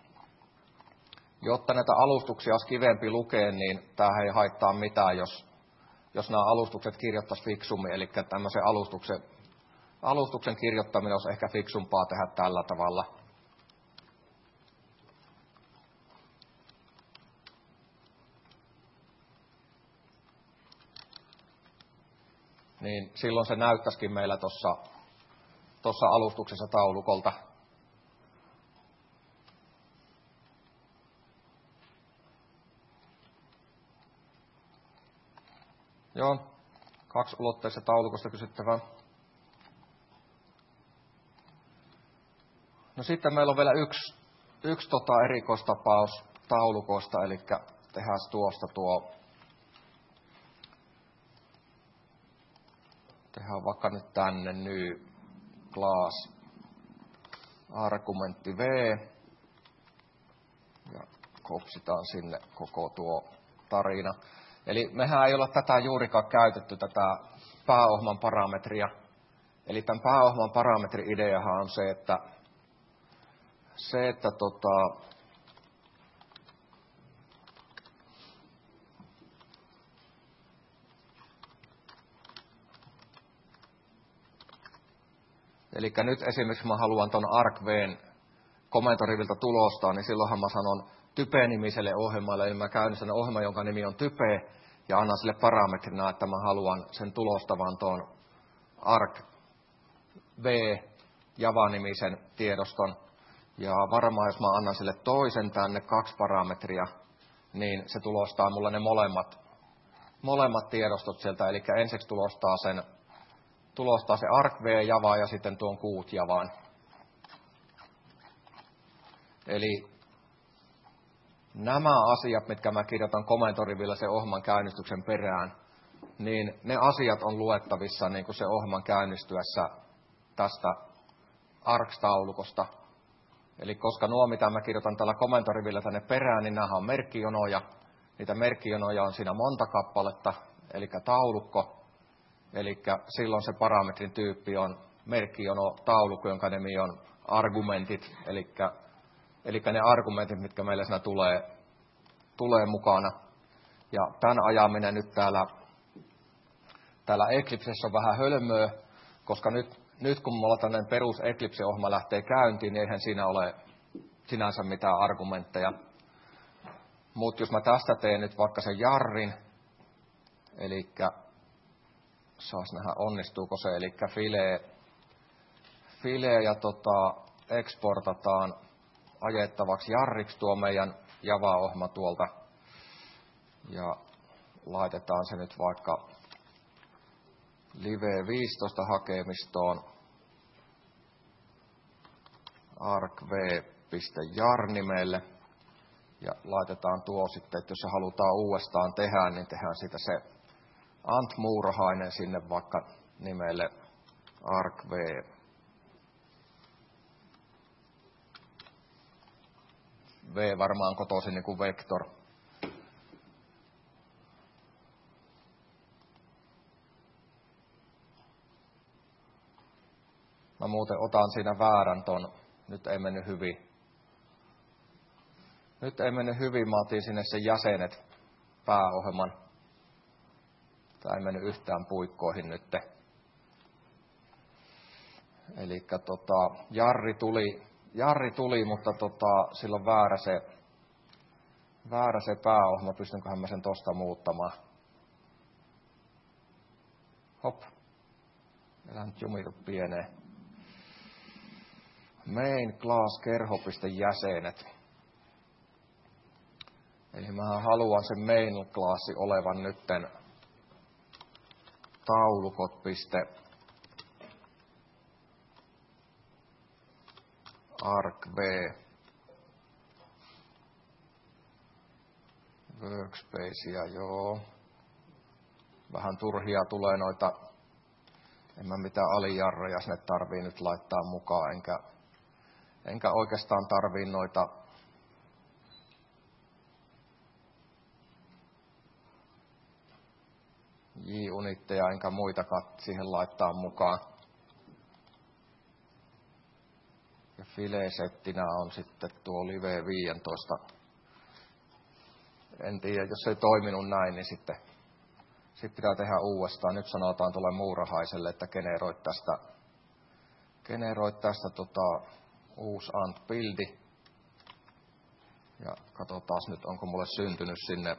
jotta näitä alustuksia olisi kivempi lukea, niin tämä ei haittaa mitään, jos, jos nämä alustukset kirjoittaisi fiksummin, eli tämmöisen alustuksen alustuksen kirjoittaminen olisi ehkä fiksumpaa tehdä tällä tavalla. Niin silloin se näyttäisikin meillä tuossa tuossa alustuksessa taulukolta. Joo, kaksi ulotteista taulukosta kysyttävää. No sitten meillä on vielä yksi, yksi tota erikoistapaus taulukosta, eli tehdään tuosta tuo, tehdään vaikka nyt tänne new class argumentti V, ja kopsitaan sinne koko tuo tarina. Eli mehän ei olla tätä juurikaan käytetty, tätä pääohjelman parametria. Eli tämän pääohjelman parametri-ideahan on se, että, se, että tota, eli nyt esimerkiksi mä haluan tuon argvn komentoriviltä tulostaa, niin silloinhan mä sanon type-nimiselle ohjelmalle, eli mä käynnistän ohjelman, jonka nimi on type, ja annan sille parametrina, että mä haluan sen tulostavan tuon argv Java-nimisen tiedoston. Ja varmaan jos mä annan sille toisen tänne kaksi parametria, niin se tulostaa mulle ne molemmat, molemmat tiedostot sieltä, eli ensiksi tulostaa sen tulostaa se argv Java ja sitten tuon kuut Javaan. Eli nämä asiat, mitkä mä kirjoitan komentorivillä sen ohjelman käynnistyksen perään, niin ne asiat on luettavissa niin kuin se ohjelman käynnistyessä tästä args-taulukosta. Eli koska nuo, mitä mä kirjoitan tällä komentorivillä tänne perään, niin nämä on merkkijonoja. Niitä merkkijonoja on siinä monta kappaletta, eli taulukko. Eli silloin se parametrin tyyppi on merkkijono taulukko, jonka nimi on argumentit, eli Eli ne argumentit, mitkä meille siinä tulee, tulee mukana. Ja tämän ajaminen nyt täällä, täällä Eclipsessä on vähän hölmöä, koska nyt, nyt kun mulla tämmöinen perus Eclipse-ohjelma lähtee käyntiin, niin eihän siinä ole sinänsä mitään argumentteja. Mutta jos mä tästä teen nyt vaikka sen jarrin, eli saas nähdä onnistuuko se, eli file, file ja tota, exportataan ajettavaksi jarriksi tuo meidän Java-ohjelma tuolta. Ja laitetaan se nyt vaikka live viisitoista hakemistoon argv.jar nimelle. Ja laitetaan tuo sitten, että jos se halutaan uudestaan tehdä, niin tehdään siitä se Ant Muurahainen sinne vaikka nimelle argv. V varmaan kotoisin niin kuin vektor. Mä muuten otan siinä väärän ton. Nyt ei mennyt hyvin. Nyt ei mennyt hyvin. Mä otin sinne sen jäsenet pääohjelman. Tää ei mennyt yhtään puikkoihin nyt. Elikkä tota, Jarri tuli... Jarri tuli, mutta tota, silloin väärä se, väärä se pääohjelma. Pystynköhän mä sen tosta muuttamaan? Hop. Elä nyt jumitu pieneen. Main class kerho.jäsenet. Eli mä haluan sen main classi olevan nytten taulukot. argv workspacea, joo. Vähän turhia tulee noita, en mä mitään alijarreja sinne tarvii nyt laittaa mukaan, enkä, enkä oikeastaan tarvii noita J-unitteja enkä muitakaan siihen laittaa mukaan. Ja file-settinä on sitten tuo live viisitoista. En tiedä, jos ei toiminut näin, niin sitten, sitten pitää tehdä uudestaan. Nyt sanotaan tuolle muurahaiselle, että generoi tästä generoi tästä tota, uusi ant-bildi. Ja katsotaan nyt, onko mulle syntynyt sinne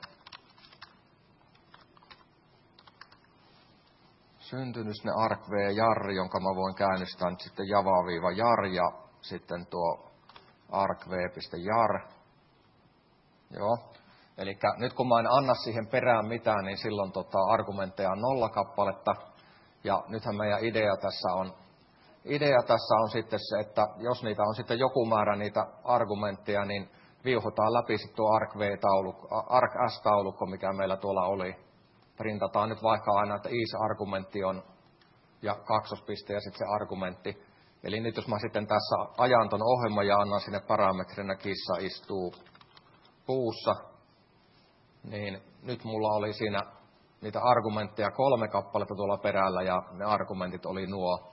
syntynyt sinne argv-jar, jonka mä voin käynnistää nyt sitten java-jar ja sitten tuo argv.jar. Joo. Eli nyt kun mä en anna siihen perään mitään, niin silloin tota argumentteja on nolla kappaletta. Ja nythän meidän idea tässä on, idea tässä on sitten se, että jos niitä on sitten joku määrä niitä argumentteja, niin viuhutaan läpi sitten tuo argv-taulukko, args-taulukko, mikä meillä tuolla oli. Printataan nyt vaikka aina, että is-argumentti on ja kaksospiste ja sitten se argumentti. Eli nyt jos mä sitten tässä ajan ton ohjelman ja annan sinne parametrina kissa istuu puussa, niin nyt mulla oli siinä niitä argumentteja kolme kappaletta tuolla perällä ja ne argumentit oli nuo.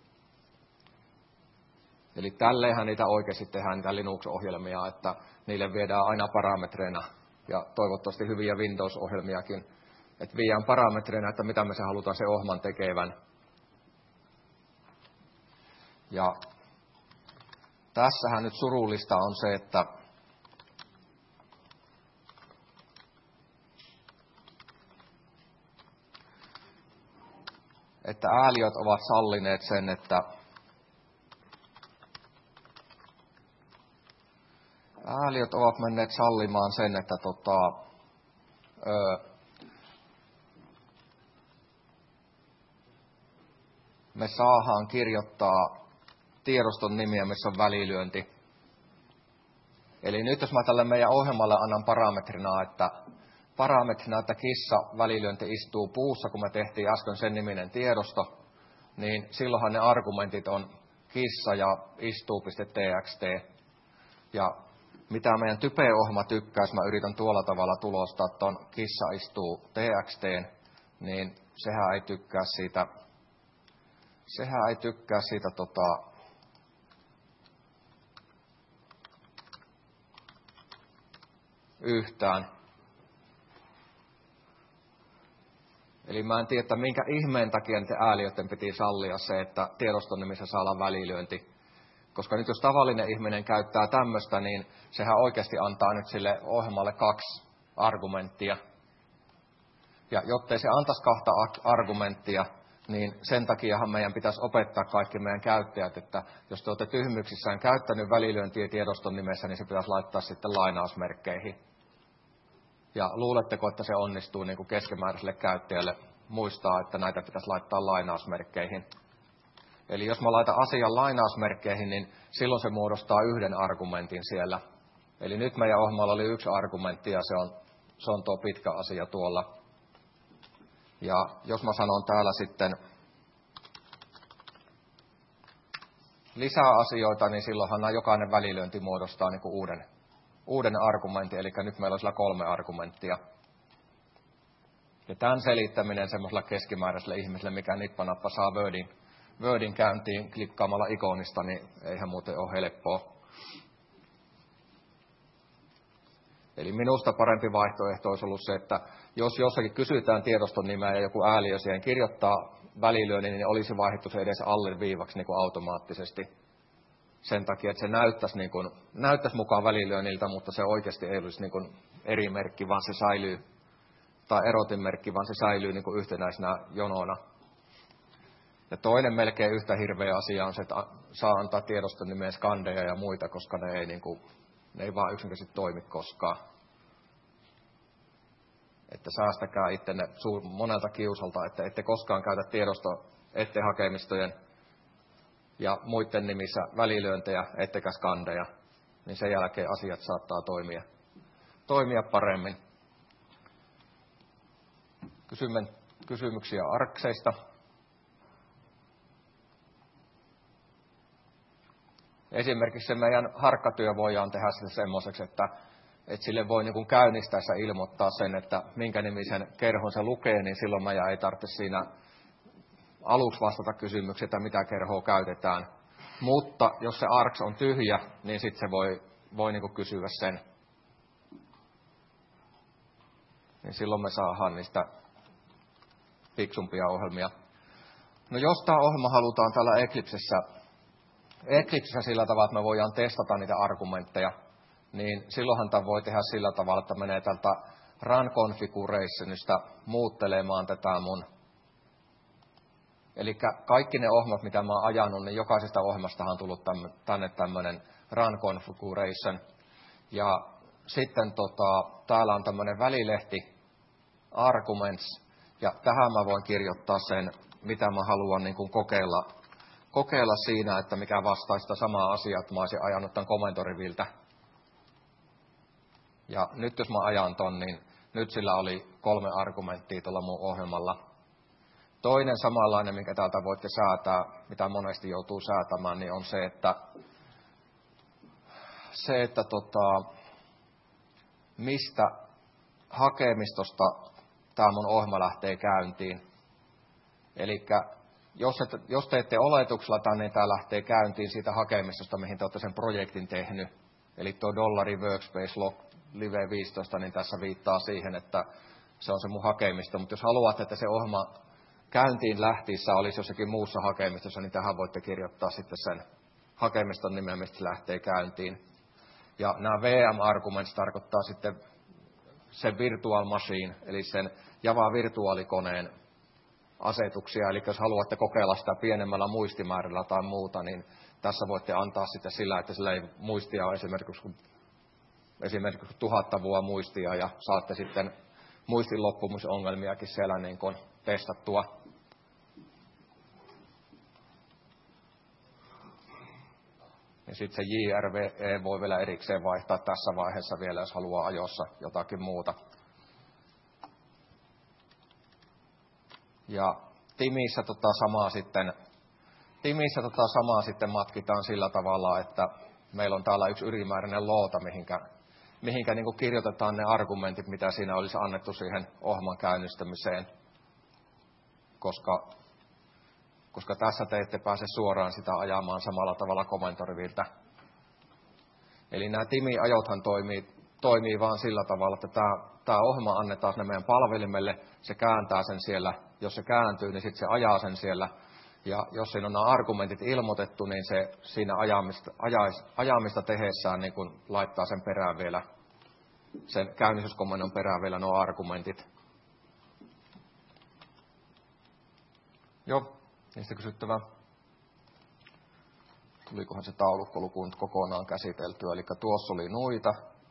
Eli tälleenhän niitä oikeasti tehdään, niitä Linux-ohjelmia, että niille viedään aina parametreina ja toivottavasti hyviä Windows-ohjelmiakin, että viedään parametreina, että mitä me se halutaan se ohjelman tekevän. Ja tässähän nyt surullista on se, että että ääliöt ovat sallineet sen, että ääliöt ovat menneet sallimaan sen, että tota, ö, me saadaan kirjoittaa tiedoston nimiä, missä on välilyönti. Eli nyt jos mä tälle meidän ohjelmalle annan parametrina, että parametrina, että kissa välilyönti istuu puussa, kun me tehtiin äsken sen niminen tiedosto, niin silloinhan ne argumentit on kissa ja istuu.txt. Ja mitä meidän type-ohjelma tykkää, jos mä yritän tuolla tavalla tulostaa ton kissa istuu txt, niin sehän ei tykkää siitä, sehän ei tykkää siitä tota, yhtään. Eli mä en tiedä, että minkä ihmeen takia niiden ääliöiden piti sallia se, että tiedoston nimissä saa olla välilyönti. Koska nyt jos tavallinen ihminen käyttää tämmöistä, niin sehän oikeasti antaa nyt sille ohjelmalle kaksi argumenttia. Ja jottei se antaisi kahta argumenttia, niin sen takiahan meidän pitäisi opettaa kaikki meidän käyttäjät, että jos te olette tyhmyksissään käyttänyt välilyöntiä tiedoston nimessä, niin se pitäisi laittaa sitten lainausmerkkeihin. Ja luuletteko, että se onnistuu niin kuin keskimääräiselle käyttäjälle muistaa, että näitä pitäisi laittaa lainausmerkkeihin? Eli jos mä laitan asian lainausmerkkeihin, niin silloin se muodostaa yhden argumentin siellä. Eli nyt meidän ohjelmalla oli yksi argumentti ja se on, se on tuo pitkä asia tuolla. Ja jos mä sanon täällä sitten lisää asioita, niin silloinhan jokainen välilyönti muodostaa niin kuin uuden, uuden argumentin. Eli nyt meillä on sillä kolme argumenttia. Ja tämän selittäminen semmoisella keskimääräiselle ihmiselle, mikä nippanappa saa Wordin, Wordin käyntiin klikkaamalla ikonista, niin eihän muuten ole helppoa. Eli minusta parempi vaihtoehto olisi ollut se, että jos jossakin kysytään tiedoston nimeä ja joku ääliö siihen kirjoittaa välilyönnin, niin olisi vaihdettu se edes alle viivaksi niin kuin automaattisesti. Sen takia, että se näyttäisi, niin kuin, näyttäisi mukaan välilyönniltä, mutta se oikeasti ei olisi niin kuin eri merkki, vaan se säilyy, tai erotinmerkki, vaan se säilyy niin kuin yhtenäisenä jonona. Ja toinen melkein yhtä hirveä asia on se, että saa antaa tiedoston nimeen skandeja ja muita, koska ne ei, niin kuin, ne ei vaan yksinkertaisesti toimi koskaan. Että säästäkää ittenne monelta kiusalta, että ette koskaan käytä tiedosto, ette hakemistojen ja muiden nimissä välilyöntejä, ettekä skandeja, niin sen jälkeen asiat saattaa toimia, toimia paremmin. Kysymme, kysymyksiä arkseista. Esimerkiksi se meidän harkkatyö voidaan tehdä semmoiseksi, että, että sille voi niin kuin käynnistäessä ilmoittaa sen, että minkä nimisen kerhon se lukee, niin silloin meidän ei tarvitse siinä aluksi vastata kysymyksiä, että mitä kerhoa käytetään. Mutta jos se arks on tyhjä, niin sitten se voi, voi niin kuin kysyä sen. Niin silloin me saadaan niistä fiksumpia ohjelmia. No jos tämä ohjelma halutaan täällä Eclipsessä Eclipsessä sillä tavalla, että me voidaan testata niitä argumentteja, niin silloinhan tämä voi tehdä sillä tavalla, että menee tältä run configurationista muuttelemaan tätä mun. Eli kaikki ne ohjelmat, mitä mä oon ajanut, niin jokaisesta ohjelmastahan on tullut tänne tämmöinen run configuration. Ja sitten tota, täällä on tämmöinen välilehti arguments, ja tähän mä voin kirjoittaa sen, mitä mä haluan niin kuin kokeilla, kokeilla siinä, että mikä vastaa sitä samaa asiaa, että mä olisin ajanut tämän komentoriviltä. Ja nyt jos mä ajan ton, niin nyt sillä oli kolme argumenttia tuolla mun ohjelmalla. Toinen samanlainen, minkä täältä voitte säätää, mitä monesti joutuu säätämään, niin on se, että, se, että tota, mistä hakemistosta tämä mun ohjelma lähtee käyntiin. Eli jos, jos teette oletuksella tämän, niin tämä lähtee käyntiin siitä hakemistosta, mihin te olette sen projektin tehnyt. Eli tuo dollari workspace log live viisitoista, niin tässä viittaa siihen, että se on se mun hakemisto. Mutta jos haluatte, että se ohjelma käyntiin lähtiessä olisi jossakin muussa hakemistossa, niin tähän voitte kirjoittaa sitten sen hakemiston nimen, mistä se lähtee käyntiin. Ja nämä V M-arguments tarkoittaa sitten sen virtual machine, eli sen Java-virtuaalikoneen asetuksia. Eli jos haluatte kokeilla sitä pienemmällä muistimäärällä tai muuta, niin tässä voitte antaa sitten sillä, että sillä ei muistia ole esimerkiksi, esimerkiksi tuhatta vuotta muistia, ja saatte sitten muistin loppumisongelmiakin siellä niin kuin testattua. Ja sitten se J R V E voi vielä erikseen vaihtaa tässä vaiheessa vielä, jos haluaa ajossa jotakin muuta. Ja Timissä tota samaa sitten, Timissä tota samaa sitten matkitaan sillä tavalla, että meillä on täällä yksi ylimääräinen loota, mihinkä, mihinkä niin kuin kirjoitetaan ne argumentit, mitä siinä olisi annettu siihen ohjelman käynnistämiseen. Koska, koska tässä te ette pääse suoraan sitä ajamaan samalla tavalla komentoriviltä. Eli nämä Timi-ajothan toimii, toimii vaan sillä tavalla, että tämä, tämä ohjelma annetaan sinne meidän palvelimelle, se kääntää sen siellä. Jos se kääntyy, niin sitten se ajaa sen siellä. Ja jos siinä on nämä argumentit ilmoitettu, niin se siinä ajamista, ajais, ajamista tehdessään niin kun laittaa sen perään vielä, sen käynnistyskomendon perään vielä nuo argumentit. Joo, niistä kysyttävää. Tulikohan se taulukkoluku nyt kokonaan käsiteltyä, eli tuossa oli nuita.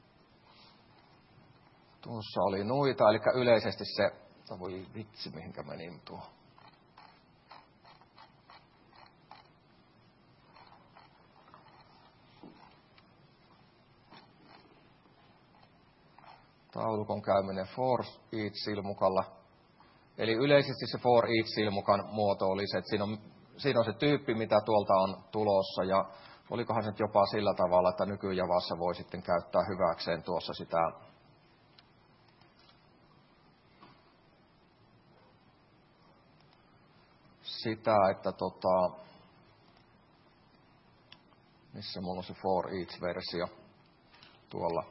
Tuossa oli nuita, eli yleisesti se, voi vitsi mihinkä menin tuo. Taulukon käyminen for each-silmukalla. Eli yleisesti se for each-silmukan muoto oli se, että siinä on, siinä on se tyyppi, mitä tuolta on tulossa. Ja olikohan se nyt jopa sillä tavalla, että nykyjavassa voi sitten käyttää hyväkseen tuossa sitä sitä, että tota, missä mulla on se for each-versio tuolla.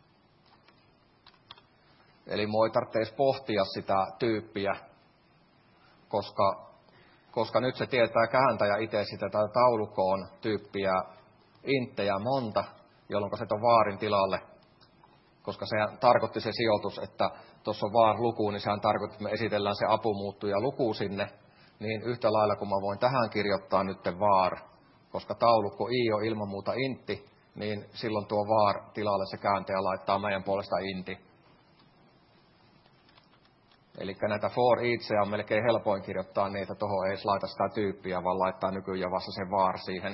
Eli mua ei tarvitse edes pohtia sitä tyyppiä, koska, koska nyt se tietää kääntäjä itse sitä, että taulukko on tyyppiä inttejä monta, jolloin se on vaarin tilalle. Koska se tarkoitti se sijoitus, että tuossa on vaar luku, niin sehän tarkoitti, että me esitellään se apumuuttuja luku sinne. Niin yhtä lailla, kun mä voin tähän kirjoittaa nyt vaar, koska taulukko i on ilman muuta intti, niin silloin tuo vaar tilalle se kääntäjä laittaa meidän puolesta inti. Eli näitä for eachia on melkein helpoin kirjoittaa niitä, tuohon ei edes laita sitä tyyppiä, vaan laittaa nykyjavassa se var siihen.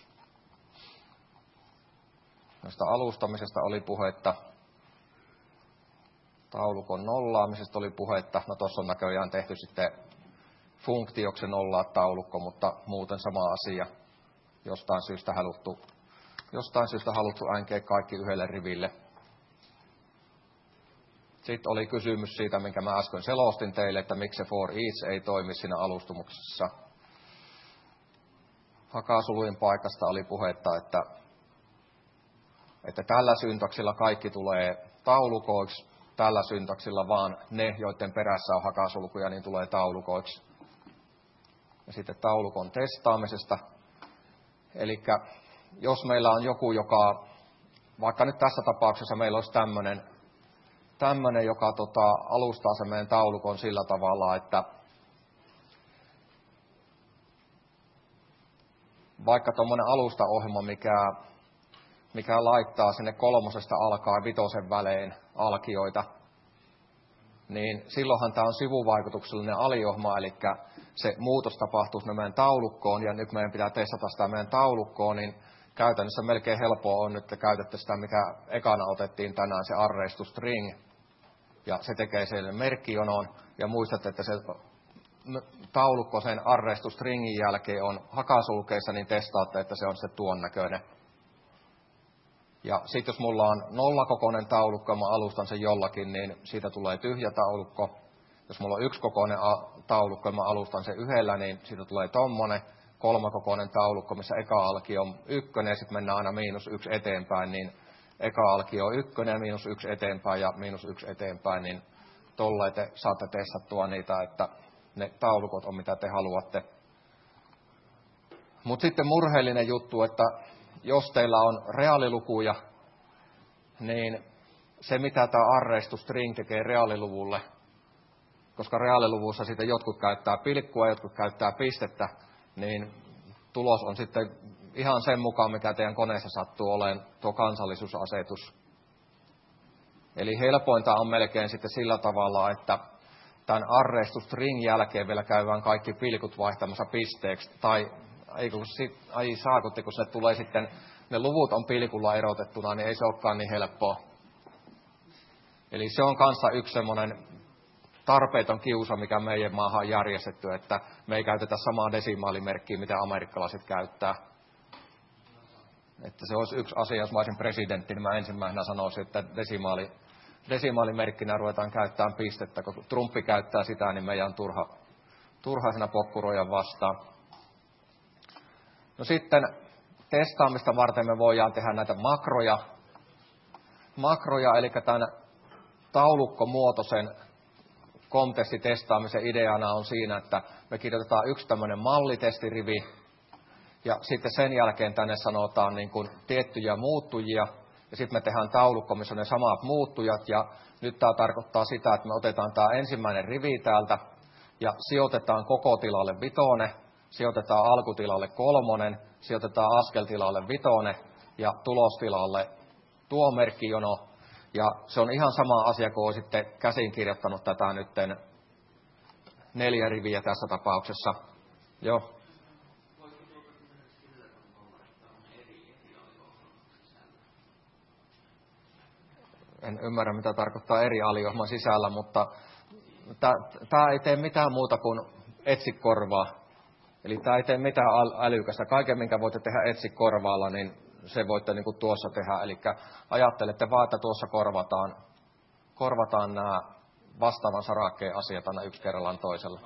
Noista alustamisesta oli puhetta. Taulukon nollaamisesta oli puhetta. No tuossa on näköjään tehty sitten funktioksi nollaa taulukko, mutta muuten sama asia. Jostain syystä haluttu, jostain syystä haluttu änkeä kaikki yhdelle riville. Sitten oli kysymys siitä, minkä mä äsken selostin teille, että miksi se for each ei toimi siinä alustumuksessa. Hakasulujen paikasta oli puhetta, että, että tällä syntaksilla kaikki tulee taulukoiksi, tällä syntaksilla vaan ne, joiden perässä on hakasulkuja, niin tulee taulukoiksi. Ja sitten taulukon testaamisesta. Eli jos meillä on joku, joka, vaikka nyt tässä tapauksessa meillä olisi tämmöinen, tämmöinen joka tota, alustaa sen meidän taulukon sillä tavalla, että vaikka tuommoinen alustaohjelma, mikä, mikä laittaa sinne kolmosesta alkaa vitosen välein alkioita, niin silloinhan tämä on sivuvaikutuksellinen aliohjelma, eli se muutos tapahtuu meidän taulukkoon, ja nyt meidän pitää testata sitä meidän taulukkoon, niin käytännössä melkein helppoa on, että käytätte sitä, mikä ekana otettiin tänään, se array to string, ja se tekee sen merkkijonon, ja muistatte, että se taulukko sen array to stringin jälkeen on hakasulkeissa, niin testaatte, että se on se tuon näköinen. Ja sitten jos mulla on nollakokoinen taulukko ja mä alustan sen jollakin, niin siitä tulee tyhjä taulukko. Jos mulla on yksikokoinen taulukko ja mä alustan sen yhdellä, niin siitä tulee tommonen kolmakokoinen taulukko, missä eka alkio on ykkönen ja sitten mennään aina miinus yksi eteenpäin, niin eka alkio on ykkönen ja miinus yksi eteenpäin ja miinus yksi eteenpäin, niin tolleen te saatte testattua niitä, että ne taulukot on mitä te haluatte. Mutta sitten murheellinen juttu, että jos teillä on reaalilukuja, niin se mitä tämä array to string tekee reaaliluvulle, koska reaaliluvussa sitten jotkut käyttää pilkkua ja jotkut käyttää pistettä, niin tulos on sitten ihan sen mukaan, mikä teidän koneessa sattuu olemaan tuo kansallisuusasetus. Eli helpointa on melkein sitten sillä tavalla, että tämän array to string jälkeen vielä käydään kaikki pilkut vaihtamassa pisteeksi, tai ei, kun sit, ai saakutti, kun se tulee sitten, ne luvut on pilkulla erotettuna, niin ei se olekaan niin helppoa. Eli se on kanssa yksi semmoinen tarpeeton kiusa, mikä meidän maahan on järjestetty, että me ei käytetä samaa desimaalimerkkiä, mitä amerikkalaiset käyttää. Että se olisi yksi asia, jos mä olisin presidentti, niin mä ensimmäisenä sanoisin, että desimaali, desimaalimerkkinä ruvetaan käyttämään pistettä. Kun Trumpi käyttää sitä, niin meidän on turha, turha siinä pokkuroja vastaan. No sitten testaamista varten me voidaan tehdä näitä makroja. Makroja, eli tämän taulukkomuotoisen kontestitestaamisen ideana on siinä, että me kirjoitetaan yksi tämmöinen mallitestirivi, ja sitten sen jälkeen tänne sanotaan niin kuin tiettyjä muuttujia, ja sitten me tehdään taulukko, missä on ne samat muuttujat, ja nyt tämä tarkoittaa sitä, että me otetaan tämä ensimmäinen rivi täältä, ja sijoitetaan koko tilalle vitone, sijoitetaan alkutilalle kolmonen, sijoitetaan askeltilalle vitone, ja tulostilalle tuo merkkijono, ja se on ihan sama asia, kun olisitte käsin kirjoittanut tätä nytten neljä riviä tässä tapauksessa. Joo. En ymmärrä, mitä tarkoittaa eri aliohjelman sisällä, mutta tämä ei tee mitään muuta kuin etsi korvaa. Eli tämä ei tee mitään älykästä. Kaiken, minkä voitte tehdä etsi korvaalla, niin se voitte niin kuin tuossa tehdä. Eli ajattelette vaan, että tuossa korvataan, korvataan nämä vastaavan sarakkeen asiat aina yksi kerrallaan toisella.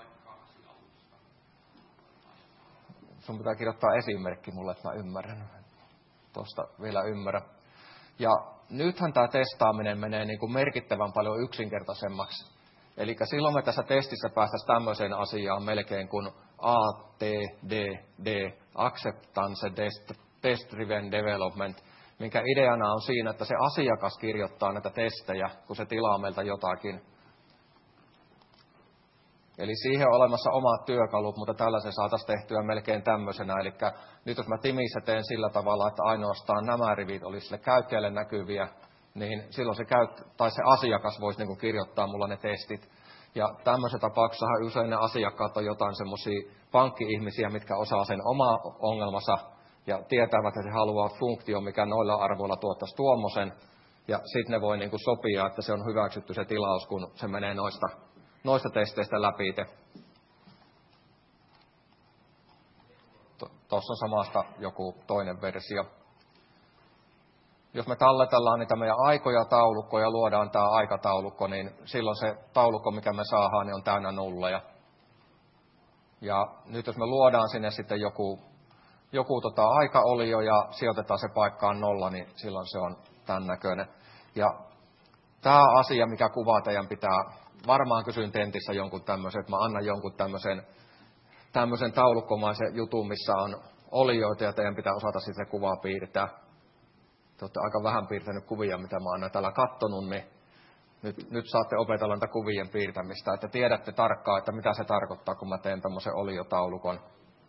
Sun pitää kirjoittaa esimerkki mulle, että mä ymmärrän. Tuosta vielä ymmärrän. Ja nythän tämä testaaminen menee niin kuin merkittävän paljon yksinkertaisemmaksi. Eli silloin me tässä testissä päästäisiin tämmöiseen asiaan melkein kuin A T D D, Acceptance Test Driven Development, minkä ideana on siinä, että se asiakas kirjoittaa näitä testejä, kun se tilaa meiltä jotakin. Eli siihen on olemassa omat työkalut, mutta tällä se saataisiin tehtyä melkein tämmöisenä. Eli nyt jos mä Timissä teen sillä tavalla, että ainoastaan nämä rivit olisi sille käyttäjälle näkyviä, niin silloin se, käyt- tai se asiakas voisi niin kuin kirjoittaa mulla ne testit. Ja tämmöisessä tapauksessa usein ne asiakkaat on jotain semmoisia pankki-ihmisiä, mitkä osaa sen oma ongelmansa ja tietävät, että he haluavat funktion, mikä noilla arvoilla tuottaisi tuommoisen. Ja sitten ne voi niin kuin sopia, että se on hyväksytty se tilaus, kun se menee noista, noista testeistä läpi. Tuossa on samasta joku toinen versio. Jos me talletellaan niitä meidän aikoja taulukkoja ja luodaan tämä aikataulukko, niin silloin se taulukko, mikä me saadaan, niin on täynnä nulleja. Ja nyt jos me luodaan sinne sitten joku, joku tota aikaolio ja sijoitetaan se paikkaan nolla, niin silloin se on tämän näköinen. Ja tämä asia, mikä kuvaa teidän pitää, varmaan kysyn tentissä jonkun tämmöisen, että mä annan jonkun tämmöisen, tämmöisen taulukkomaisen jutun, missä on olioita ja teidän pitää osata sitten se kuvaa piirtää. Te olette aika vähän piirtänyt kuvia, mitä mä oon täällä kattonut, niin nyt, nyt saatte opetella näitä kuvien piirtämistä, että tiedätte tarkkaan, että mitä se tarkoittaa, kun mä teen tämmöisen oliotaulukon.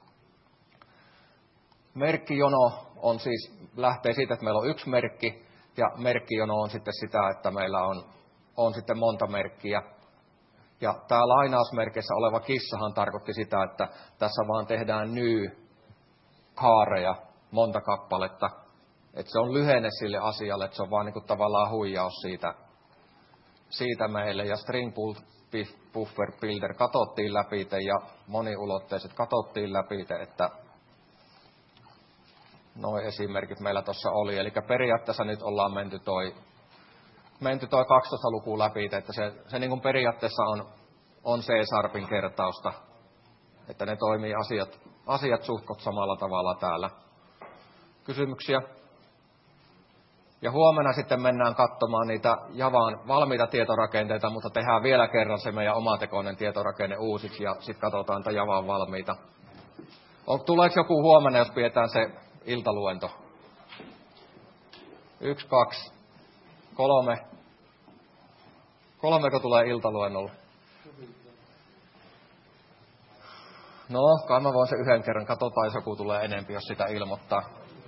Merkkijono on siis, lähtee siitä, että meillä on yksi merkki, ja merkkijono on sitten sitä, että meillä on, on sitten monta merkkiä. Ja tämä lainausmerkeissä oleva kissahan tarkoitti sitä, että tässä vaan tehdään ny-kaareja, monta kappaletta. Että se on lyhenne sille asialle, että se on vaan niin kuin tavallaan huijaus siitä, siitä meille. Ja string buffer builder katsottiin läpi ja moniulotteiset katsottiin läpi, että nuo esimerkit meillä tuossa oli. Eli periaatteessa nyt ollaan menty toi, menty toi kaksitoista luku läpi, että se, se niin kuin periaatteessa on, on C-sharpin kertausta, että ne toimii asiat, asiat suhkot samalla tavalla täällä. Kysymyksiä? Ja huomenna sitten mennään katsomaan niitä Javan valmiita tietorakenteita, mutta tehdään vielä kerran se meidän omatekoinen tietorakenne uusiksi ja sitten katsotaan niitä Javan valmiita. On, tuleeko joku huomenna, jos pidetään se iltaluento? Yksi, kaksi, kolme. Kolmeko tulee iltaluennolla? No, kai mä voin sen yhden kerran. Katsotaan, jos joku tulee enempi, jos sitä ilmoittaa.